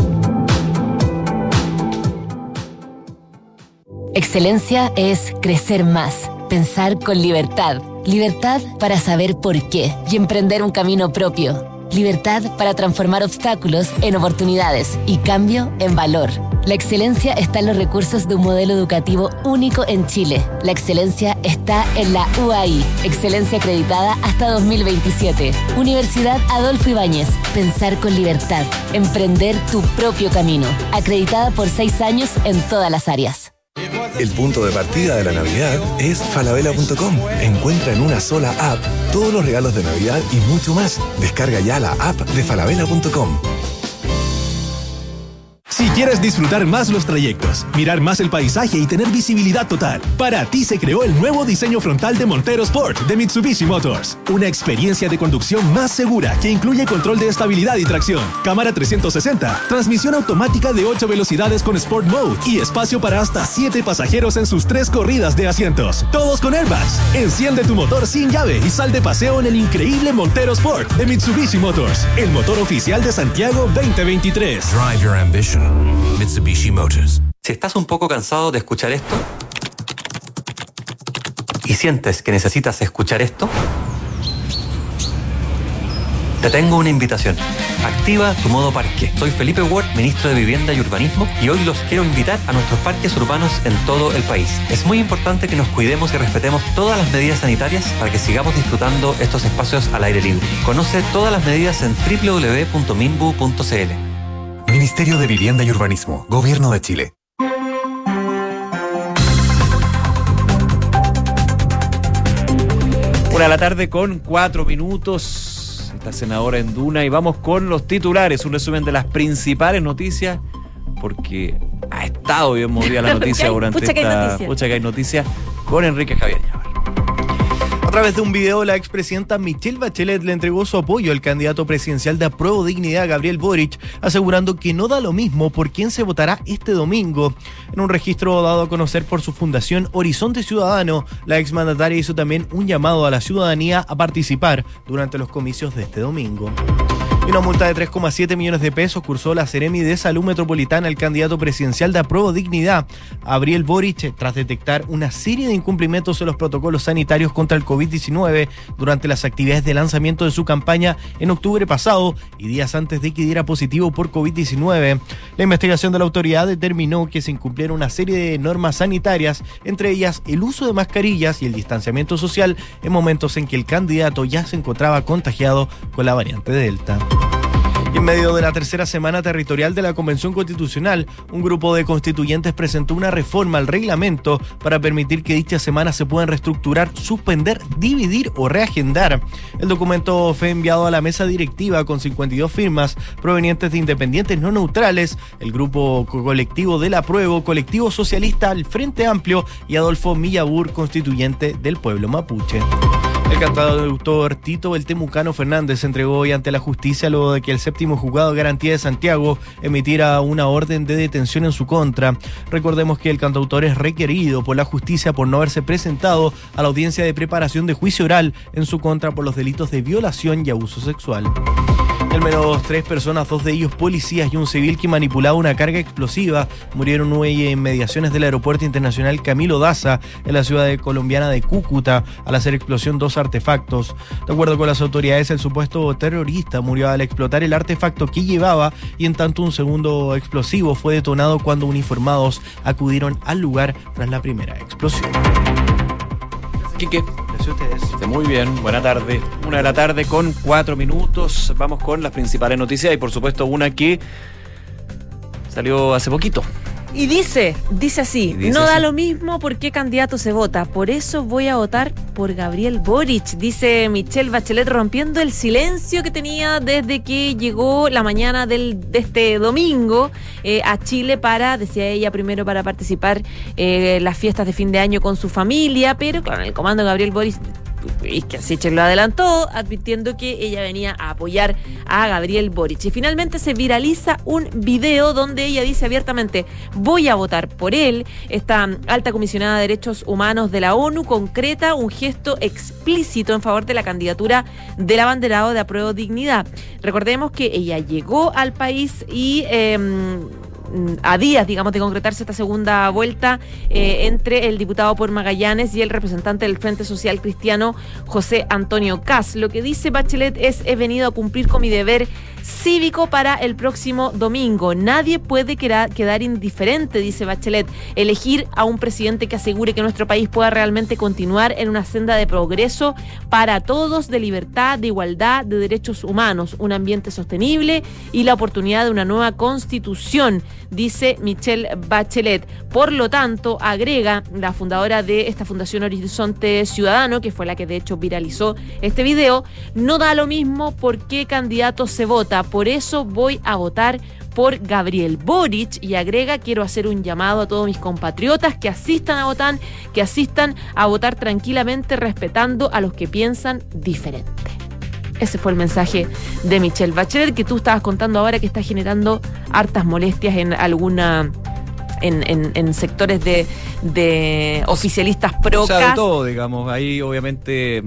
Excelencia es crecer más, pensar con libertad. Libertad para saber por qué y emprender un camino propio. Libertad para transformar obstáculos en oportunidades y cambio en valor. La excelencia está en los recursos de un modelo educativo único en Chile. La excelencia está en la UAI, excelencia acreditada hasta 2027. Universidad Adolfo Ibáñez, pensar con libertad, emprender tu propio camino. Acreditada por 6 años en todas las áreas. El punto de partida de la Navidad es falabella.com. Encuentra en una sola app todos los regalos de Navidad y mucho más. Descarga ya la app de falabella.com. Si quieres disfrutar más los trayectos, mirar más el paisaje y tener visibilidad total, para ti se creó el nuevo diseño frontal de Montero Sport de Mitsubishi Motors. Una experiencia de conducción más segura que incluye control de estabilidad y tracción, cámara 360, transmisión automática de 8 velocidades con Sport Mode y espacio para hasta 7 pasajeros en sus 3 corridas de asientos. Todos con airbags. Enciende tu motor sin llave y sal de paseo en el increíble Montero Sport de Mitsubishi Motors, el motor oficial de Santiago 2023. Drive your ambition. Mitsubishi Motors. Si estás un poco cansado de escuchar esto y sientes que necesitas escuchar esto, te tengo una invitación. Activa tu modo parque. Soy Felipe Ward, ministro de Vivienda y Urbanismo, y hoy los quiero invitar a nuestros parques urbanos en todo el país. Es muy importante que nos cuidemos y respetemos todas las medidas sanitarias para que sigamos disfrutando estos espacios al aire libre. Conoce todas las medidas en www.minbu.cl. Ministerio de Vivienda y Urbanismo, Gobierno de Chile. Una de la tarde con 4 minutos. Esta senadora en Duna y vamos con los titulares. Un resumen de las principales noticias porque ha estado bien movida la noticia durante esta... Pucha que hay noticias con Enrique Javier Ñabar. A través de un video, la expresidenta Michelle Bachelet le entregó su apoyo al candidato presidencial de Apruebo Dignidad, Gabriel Boric, asegurando que no da lo mismo por quién se votará este domingo. En un registro dado a conocer por su fundación Horizonte Ciudadano, la exmandataria hizo también un llamado a la ciudadanía a participar durante los comicios de este domingo. Y una multa de 3,7 millones de pesos cursó la Seremi de Salud Metropolitana al candidato presidencial de Apruebo Dignidad, Gabriel Boric, tras detectar una serie de incumplimientos en los protocolos sanitarios contra el COVID-19 durante las actividades de lanzamiento de su campaña en octubre pasado y días antes de que diera positivo por COVID-19. La investigación de la autoridad determinó que se incumplieron una serie de normas sanitarias, entre ellas el uso de mascarillas y el distanciamiento social en momentos en que el candidato ya se encontraba contagiado con la variante Delta. Y en medio de la tercera semana territorial de la Convención Constitucional, un grupo de constituyentes presentó una reforma al reglamento para permitir que dicha semana se puedan reestructurar, suspender, dividir o reagendar. El documento fue enviado a la mesa directiva con 52 firmas provenientes de independientes no neutrales, el grupo colectivo del Apruebo, colectivo socialista, el Frente Amplio y Adolfo Millabur, constituyente del pueblo mapuche. El cantautor Tito el Temucano Fernández se entregó hoy ante la justicia luego de que el séptimo juzgado de garantía de Santiago emitiera una orden de detención en su contra. Recordemos que el cantautor es requerido por la justicia por no haberse presentado a la audiencia de preparación de juicio oral en su contra por los delitos de violación y abuso sexual. Al menos 3 personas, 2 de ellos policías y un civil que manipulaba una carga explosiva, murieron hoy en inmediaciones del Aeropuerto Internacional Camilo Daza, en la ciudad colombiana de Cúcuta, al hacer explosión 2 artefactos. De acuerdo con las autoridades, el supuesto terrorista murió al explotar el artefacto que llevaba y en tanto un segundo explosivo fue detonado cuando uniformados acudieron al lugar tras la primera explosión. Quique. Gracias a ustedes. Muy bien, buena tarde. 1 de la tarde con 4 minutos. Vamos con las principales noticias y por supuesto una que salió hace poquito. Y dice así, no da lo mismo por qué candidato se vota, por eso voy a votar por Gabriel Boric, dice Michelle Bachelet, rompiendo el silencio que tenía desde que llegó la mañana de este domingo a Chile decía ella, primero para participar las fiestas de fin de año con su familia, pero claro, el comando de Gabriel Boric y que así lo adelantó, advirtiendo que ella venía a apoyar a Gabriel Boric. Y finalmente se viraliza un video donde ella dice abiertamente, voy a votar por él. Esta alta comisionada de Derechos Humanos de la ONU concreta un gesto explícito en favor de la candidatura del abanderado de Apruebo Dignidad. Recordemos que ella llegó al país y a días, digamos, de concretarse esta segunda vuelta entre el diputado por Magallanes y el representante del Frente Social Cristiano, José Antonio Kast. Lo que dice Bachelet es, he venido a cumplir con mi deber cívico para el próximo domingo. Nadie puede quedar indiferente, dice Bachelet. Elegir a un presidente que asegure que nuestro país pueda realmente continuar en una senda de progreso para todos, de libertad, de igualdad, de derechos humanos, un ambiente sostenible y la oportunidad de una nueva constitución, dice Michelle Bachelet. Por lo tanto, agrega la fundadora de esta Fundación Horizonte Ciudadano, que fue la que de hecho viralizó este video, no da lo mismo por qué candidato se vota, compatriota, por eso voy a votar por Gabriel Boric, y agrega: quiero hacer un llamado a todos mis compatriotas que asistan a votar tranquilamente, respetando a los que piensan diferente. Ese fue el mensaje de Michelle Bachelet, que tú estabas contando ahora que está generando hartas molestias en alguna... En sectores de oficialistas pro-Cas. O sea, de todo, digamos. Ahí, obviamente...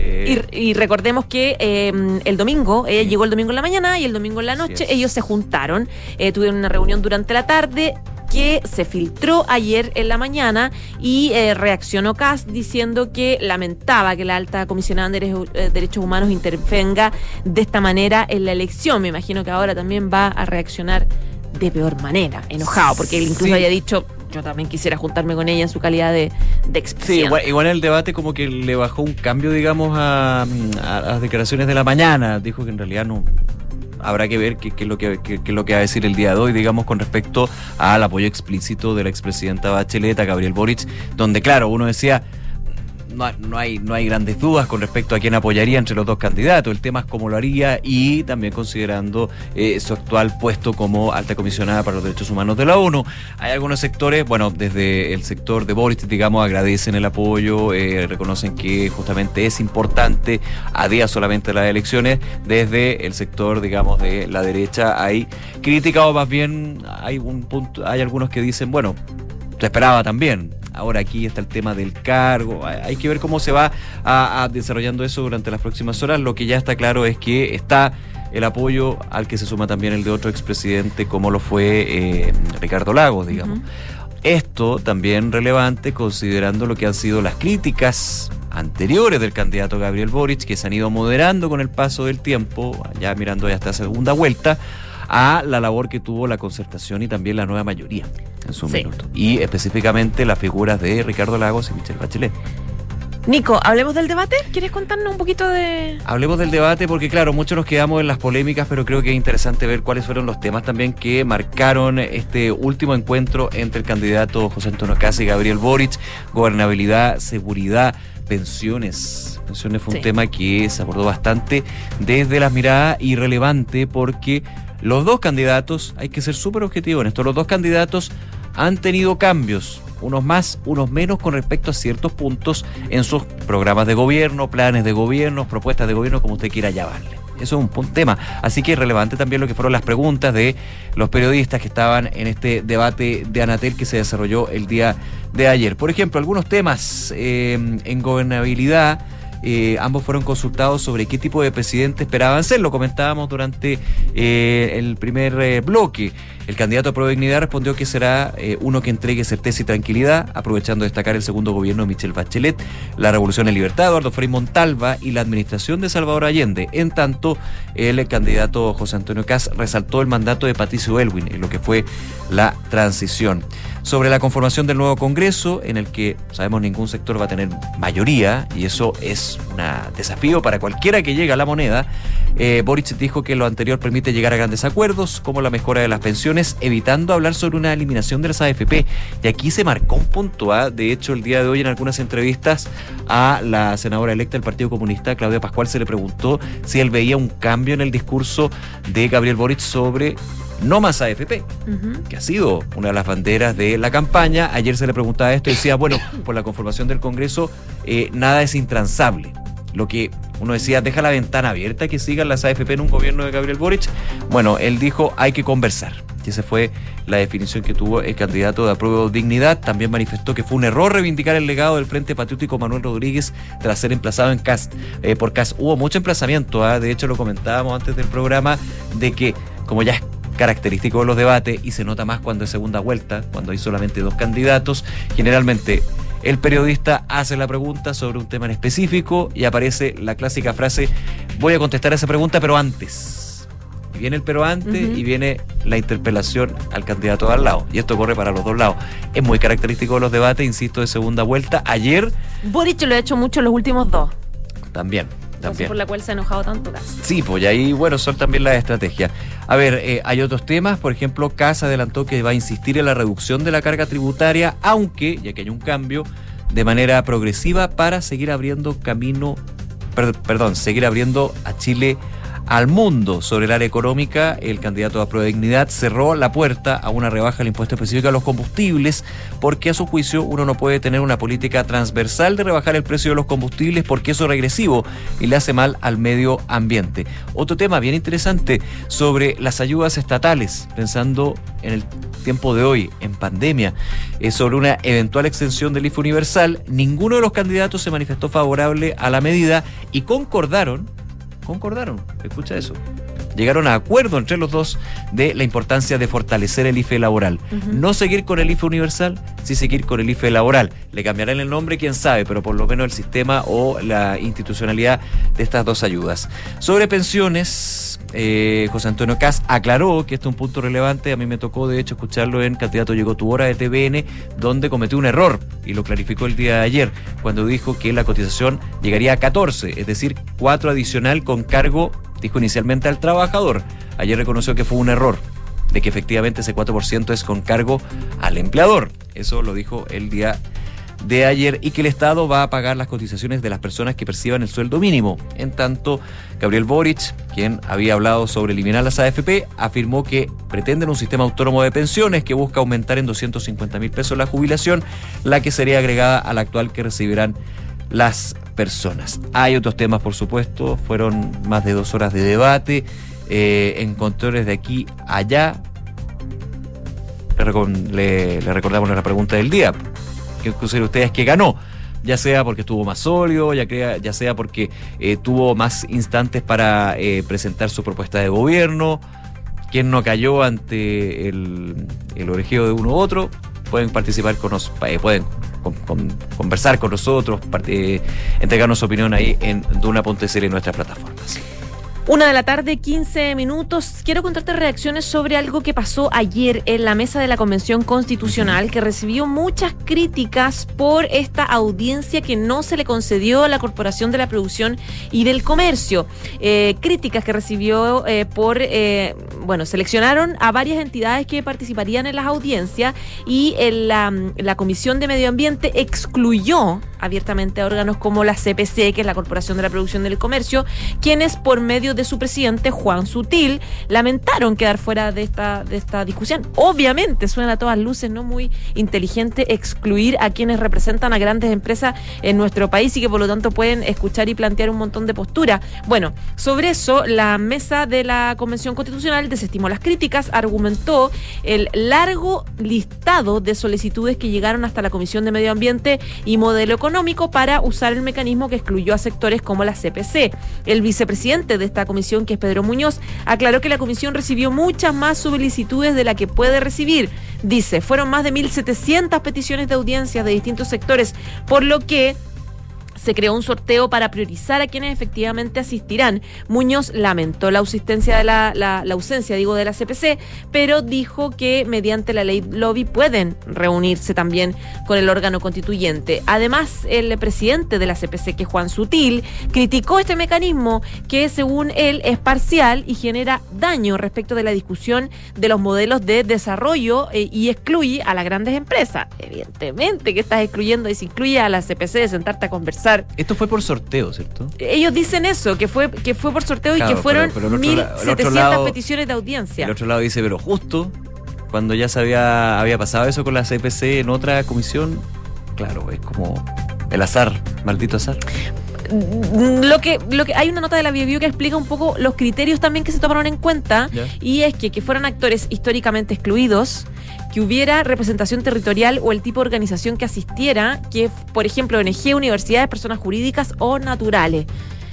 Y recordemos que el domingo, ella llegó el domingo en la mañana y el domingo en la noche ellos se juntaron, tuvieron una reunión durante la tarde que se filtró ayer en la mañana, y reaccionó Cas diciendo que lamentaba que la alta comisionada en derechos humanos intervenga de esta manera en la elección. Me imagino que ahora también va a reaccionar de peor manera, enojado, porque él incluso había dicho: yo también quisiera juntarme con ella en su calidad de expresidente. Sí, igual en el debate como que le bajó un cambio, digamos, a las declaraciones de la mañana. Dijo que en realidad no... Habrá que ver qué es lo que va a decir el día de hoy, digamos, con respecto al apoyo explícito de la expresidenta Bachelet a Gabriel Boric, donde, claro, uno decía... No hay grandes dudas con respecto a quién apoyaría entre los dos candidatos. El tema es cómo lo haría, y también considerando su actual puesto como alta comisionada para los derechos humanos de la ONU. Hay algunos sectores, bueno, desde el sector de Boric, digamos, agradecen el apoyo, reconocen que justamente es importante a días solamente de las elecciones. Desde el sector, digamos, de la derecha hay crítica, o más bien hay algunos que dicen, bueno, se esperaba también. Ahora aquí está el tema del cargo. Hay que ver cómo se va a desarrollando eso durante las próximas horas. Lo que ya está claro es que está el apoyo, al que se suma también el de otro expresidente, como lo fue Ricardo Lagos, digamos. Esto también relevante considerando lo que han sido las críticas anteriores del candidato Gabriel Boric, que se han ido moderando con el paso del tiempo, ya mirando ya esta segunda vuelta, a la labor que tuvo la concertación y también la nueva mayoría en su minuto. Y específicamente las figuras de Ricardo Lagos y Michelle Bachelet. Nico, ¿hablemos del debate? ¿Quieres contarnos un poquito de...? Hablemos del debate porque, claro, muchos nos quedamos en las polémicas, pero creo que es interesante ver cuáles fueron los temas también que marcaron este último encuentro entre el candidato José Antonio Caz y Gabriel Boric. Gobernabilidad, seguridad, pensiones. Pensiones fue un tema que se abordó bastante desde las miradas, y relevante porque los dos candidatos, hay que ser súper objetivos en esto, los dos candidatos han tenido cambios, unos más, unos menos, con respecto a ciertos puntos en sus programas de gobierno, planes de gobierno, propuestas de gobierno, como usted quiera llamarle. Eso es un tema. Así que es relevante también lo que fueron las preguntas de los periodistas que estaban en este debate de Anatel que se desarrolló el día de ayer. Por ejemplo, algunos temas en gobernabilidad. Ambos fueron consultados sobre qué tipo de presidente esperaban ser. Lo comentábamos durante el primer bloque. El candidato a Pro Dignidad respondió que será uno que entregue certeza y tranquilidad, aprovechando de destacar el segundo gobierno de Michelle Bachelet, la Revolución en Libertad, Eduardo Frei Montalva, y la administración de Salvador Allende. En tanto, el candidato José Antonio Caz resaltó el mandato de Patricio Aylwin en lo que fue la transición. Sobre la conformación del nuevo Congreso, en el que sabemos ningún sector va a tener mayoría, y eso es un desafío para cualquiera que llegue a la moneda, Boric dijo que lo anterior permite llegar a grandes acuerdos, como la mejora de las pensiones, evitando hablar sobre una eliminación de las AFP. Y aquí se marcó un punto. De hecho, el día de hoy, en algunas entrevistas a la senadora electa del Partido Comunista, Claudia Pascual, se le preguntó si él veía un cambio en el discurso de Gabriel Boric sobre no más AFP, que ha sido una de las banderas de la campaña. Ayer se le preguntaba esto y decía, bueno, por la conformación del Congreso, nada es intransable. Lo que uno decía, deja la ventana abierta que sigan las AFP en un gobierno de Gabriel Boric. Bueno, él dijo, hay que conversar. Y esa fue la definición que tuvo el candidato de Apruebo Dignidad. También manifestó que fue un error reivindicar el legado del Frente Patriótico Manuel Rodríguez tras ser emplazado en Caz, por Caz. Hubo mucho emplazamiento. De hecho, lo comentábamos antes del programa, de que, como ya es característico de los debates, y se nota más cuando es segunda vuelta, cuando hay solamente dos candidatos, generalmente el periodista hace la pregunta sobre un tema en específico y aparece la clásica frase, voy a contestar esa pregunta, pero antes. Y viene el pero antes y viene la interpelación al candidato de al lado. Y esto corre para los dos lados. Es muy característico de los debates, insisto, de segunda vuelta. Ayer... Boric lo ha hecho mucho en los últimos dos. También. Por la cual se ha enojado tanto Caz. Sí, pues y ahí, bueno, son también las estrategias. A ver, hay otros temas. Por ejemplo, Caz adelantó que va a insistir en la reducción de la carga tributaria, aunque, ya que hay un cambio, de manera progresiva para seguir abriendo camino, seguir abriendo a Chile al mundo. Sobre el área económica, el candidato a Prueba de Dignidad cerró la puerta a una rebaja del impuesto específico a los combustibles, porque a su juicio uno no puede tener una política transversal de rebajar el precio de los combustibles porque eso es regresivo y le hace mal al medio ambiente. Otro tema bien interesante sobre las ayudas estatales, pensando en el tiempo de hoy, en pandemia, sobre una eventual extensión del IFE universal. Ninguno de los candidatos se manifestó favorable a la medida y concordaron, escucha eso, llegaron a acuerdo entre los dos de la importancia de fortalecer el IFE laboral. No seguir con el IFE universal, sí seguir con el IFE laboral. Le cambiarán el nombre, quién sabe, pero por lo menos el sistema o la institucionalidad de estas dos ayudas. Sobre pensiones, José Antonio Kast aclaró que este es un punto relevante. A mí me tocó, de hecho, escucharlo en Candidato Llegó tu Hora de TVN, donde cometió un error y lo clarificó el día de ayer, cuando dijo que la cotización llegaría a 14, es decir, 4 adicional con cargo, dijo inicialmente, al trabajador. Ayer reconoció que fue un error, de que efectivamente ese 4% es con cargo al empleador. Eso lo dijo el día de ayer, y que el Estado va a pagar las cotizaciones de las personas que perciban el sueldo mínimo. En tanto, Gabriel Boric, quien había hablado sobre eliminar las AFP, afirmó que pretenden un sistema autónomo de pensiones que busca aumentar en 250.000 pesos la jubilación, la que sería agregada a la actual que recibirán las personas. Hay otros temas, por supuesto, fueron más de 2 horas de debate, encontrones de aquí a allá. Le recordamos la pregunta del día: ¿qué consideran ustedes que ganó? Ya sea porque estuvo más sólido, ya sea porque tuvo más instantes para presentar su propuesta de gobierno. ¿Quién no cayó ante el orejeo de uno u otro? Pueden participar con nosotros, pueden conversar con nosotros, entregarnos su opinión ahí en Duna.cl, en nuestras plataformas. 1:15 p.m. Quiero contarte reacciones sobre algo que pasó ayer en la mesa de la Convención Constitucional, que recibió muchas críticas por esta audiencia que no se le concedió a la Corporación de la Producción y del Comercio. Críticas que recibió seleccionaron a varias entidades que participarían en las audiencias, y la Comisión de Medio Ambiente excluyó abiertamente a órganos como la CPC, que es la Corporación de la Producción y del Comercio, quienes por medio de su presidente, Juan Sutil, lamentaron quedar fuera de esta discusión. Obviamente suena a todas luces no muy inteligente excluir a quienes representan a grandes empresas en nuestro país y que por lo tanto pueden escuchar y plantear un montón de posturas. Bueno, sobre eso la mesa de la Convención Constitucional desestimó las críticas, argumentó el largo listado de solicitudes que llegaron hasta la Comisión de Medio Ambiente y Modelo Económico para usar el mecanismo que excluyó a sectores como la CPC. El vicepresidente de esta comisión, que es Pedro Muñoz, aclaró que la comisión recibió muchas más solicitudes de la que puede recibir. Dice, fueron más de 1.700 peticiones de audiencias de distintos sectores, por lo que se creó un sorteo para priorizar a quienes efectivamente asistirán. Muñoz lamentó la ausencia de la ausencia de la CPC, pero dijo que mediante la ley lobby pueden reunirse también con el órgano constituyente. Además, el presidente de la CPC, que es Juan Sutil, criticó este mecanismo que, según él, es parcial y genera daño respecto de la discusión de los modelos de desarrollo y excluye a las grandes empresas. Evidentemente que estás excluyendo, y se incluye a la CPC de sentarte a conversar. Esto fue por sorteo, ¿cierto? Ellos dicen eso, que fue por sorteo, claro, y que fueron 1.700 peticiones de audiencia. El otro lado dice, pero justo cuando ya se había pasado eso con la CPC en otra comisión, claro, es como el azar, maldito azar. Lo que hay una nota de la Biobío que explica un poco los criterios también que se tomaron en cuenta, y es que fueran actores históricamente excluidos, que hubiera representación territorial o el tipo de organización que asistiera, que por ejemplo ONG, universidades, personas jurídicas o naturales.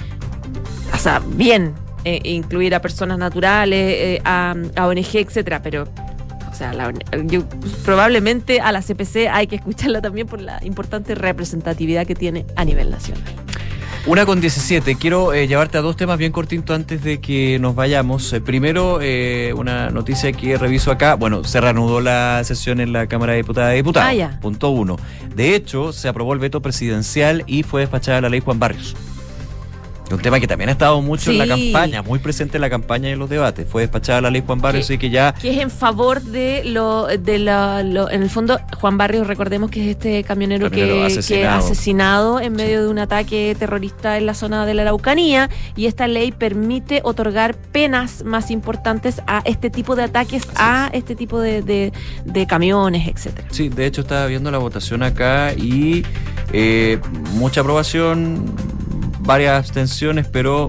O sea, bien incluir a personas naturales, a ONG, etcétera, pero o sea, probablemente a la CPC hay que escucharla también por la importante representatividad que tiene a nivel nacional. 1:17. Quiero llevarte a dos temas bien cortitos antes de que nos vayamos. Primero, una noticia que reviso acá. Bueno, se reanudó la sesión en la Cámara de Diputadas y Diputados. Punto 1. De hecho, se aprobó el veto presidencial y fue despachada la ley Juan Barrios. Un tema que también ha estado mucho en la Sí. campaña, muy presente en la campaña y en los debates. Fue despachada la ley Juan Barrios, así que ya... Que es en favor de en el fondo, Juan Barrios, recordemos que es este camionero que asesinado en medio de un ataque terrorista en la zona de la Araucanía, y esta ley permite otorgar penas más importantes a este tipo de ataques, a este tipo de camiones, etcétera. Sí, de hecho estaba viendo la votación acá y mucha aprobación, varias abstenciones, pero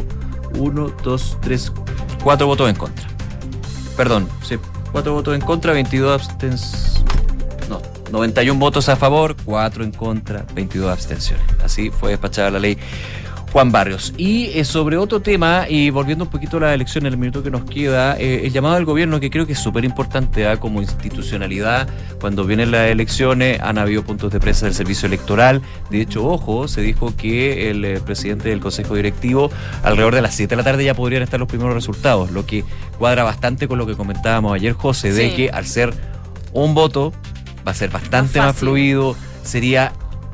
4 votos en contra. Perdón, sí, 4 votos en contra, 22 abstenciones. No, 91 votos a favor, 4 en contra, 22 abstenciones. Así fue despachada la ley Juan Barrios. Y sobre otro tema, y volviendo un poquito a la elección, en el minuto que nos queda, el llamado del gobierno, que creo que es súper importante como institucionalidad. Cuando vienen las elecciones, han habido puntos de prensa del servicio electoral. De hecho, ojo, se dijo que el presidente del Consejo Directivo, alrededor de las 7 de la tarde ya podrían estar los primeros resultados, lo que cuadra bastante con lo que comentábamos ayer, José, de que al ser un voto, va a ser bastante más fluido, sería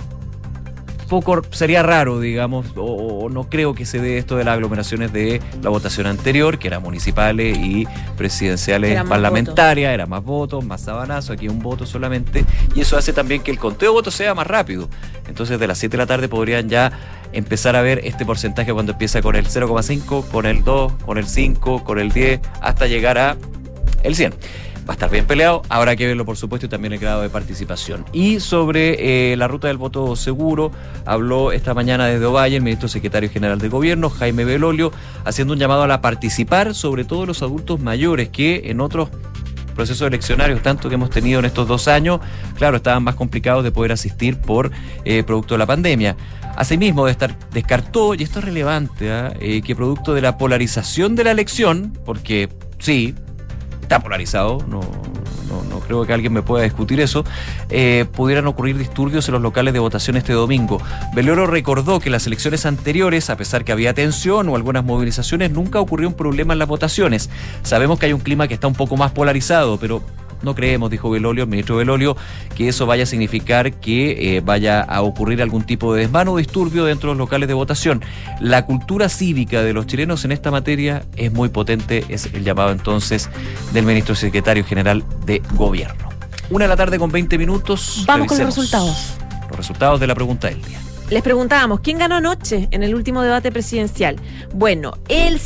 raro, digamos, o no creo que se dé esto de las aglomeraciones de la votación anterior, que eran municipales y presidenciales parlamentarias, era más votos, más sabanazo, aquí un voto solamente, y eso hace también que el conteo de votos sea más rápido. Entonces de las 7 de la tarde podrían ya empezar a ver este porcentaje cuando empieza con el 0,5, con el 2, con el 5, con el 10, hasta llegar a el 100. Va a estar bien peleado, habrá que verlo por supuesto, y también el grado de participación. Y sobre la ruta del voto seguro, habló esta mañana desde Ovalle el ministro secretario general de Gobierno, Jaime Belolio, haciendo un llamado a la participar, sobre todo los adultos mayores, que en otros procesos eleccionarios, tanto que hemos tenido en estos 2 años, claro, estaban más complicados de poder asistir por producto de la pandemia. Asimismo, descartó, y esto es relevante, que producto de la polarización de la elección, porque sí, está polarizado, no creo que alguien me pueda discutir eso, pudieran ocurrir disturbios en los locales de votación este domingo. Belolio recordó que en las elecciones anteriores, a pesar que había tensión o algunas movilizaciones, nunca ocurrió un problema en las votaciones. Sabemos que hay un clima que está un poco más polarizado, pero no creemos, dijo Belolio, el ministro Belolio, que eso vaya a significar que vaya a ocurrir algún tipo de desmán o disturbio dentro de los locales de votación. La cultura cívica de los chilenos en esta materia es muy potente, es el llamado entonces del ministro secretario general de Gobierno. 1:20 p.m. Vamos con los resultados. Los resultados de la pregunta del día. Les preguntábamos, ¿quién ganó anoche en el último debate presidencial? Bueno, el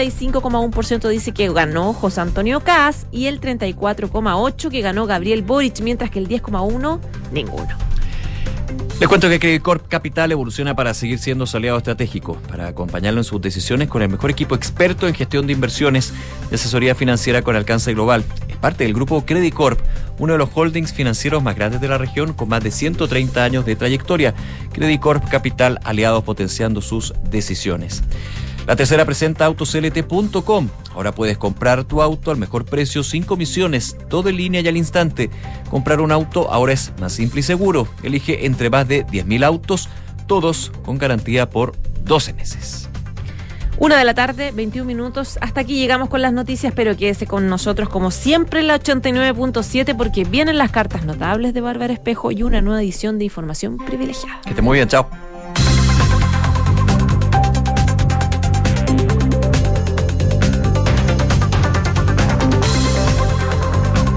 55,1% dice que ganó José Antonio Kast y el 34,8% que ganó Gabriel Boric, mientras que el 10,1% ninguno. Les cuento que Credit Corp Capital evoluciona para seguir siendo su aliado estratégico, para acompañarlo en sus decisiones con el mejor equipo experto en gestión de inversiones y asesoría financiera con alcance global. Es parte del grupo Credit Corp, uno de los holdings financieros más grandes de la región, con más de 130 años de trayectoria. Credit Corp Capital, aliados potenciando sus decisiones. La Tercera presenta autoclt.com. Ahora puedes comprar tu auto al mejor precio, sin comisiones, todo en línea y al instante. Comprar un auto ahora es más simple y seguro. Elige entre más de 10.000 autos, todos con garantía por 12 meses. 1:21 p.m. Hasta aquí llegamos con las noticias, pero quédese con nosotros como siempre en la 89.7, porque vienen las cartas notables de Bárbara Espejo y una nueva edición de Información Privilegiada. Que esté muy bien, chao.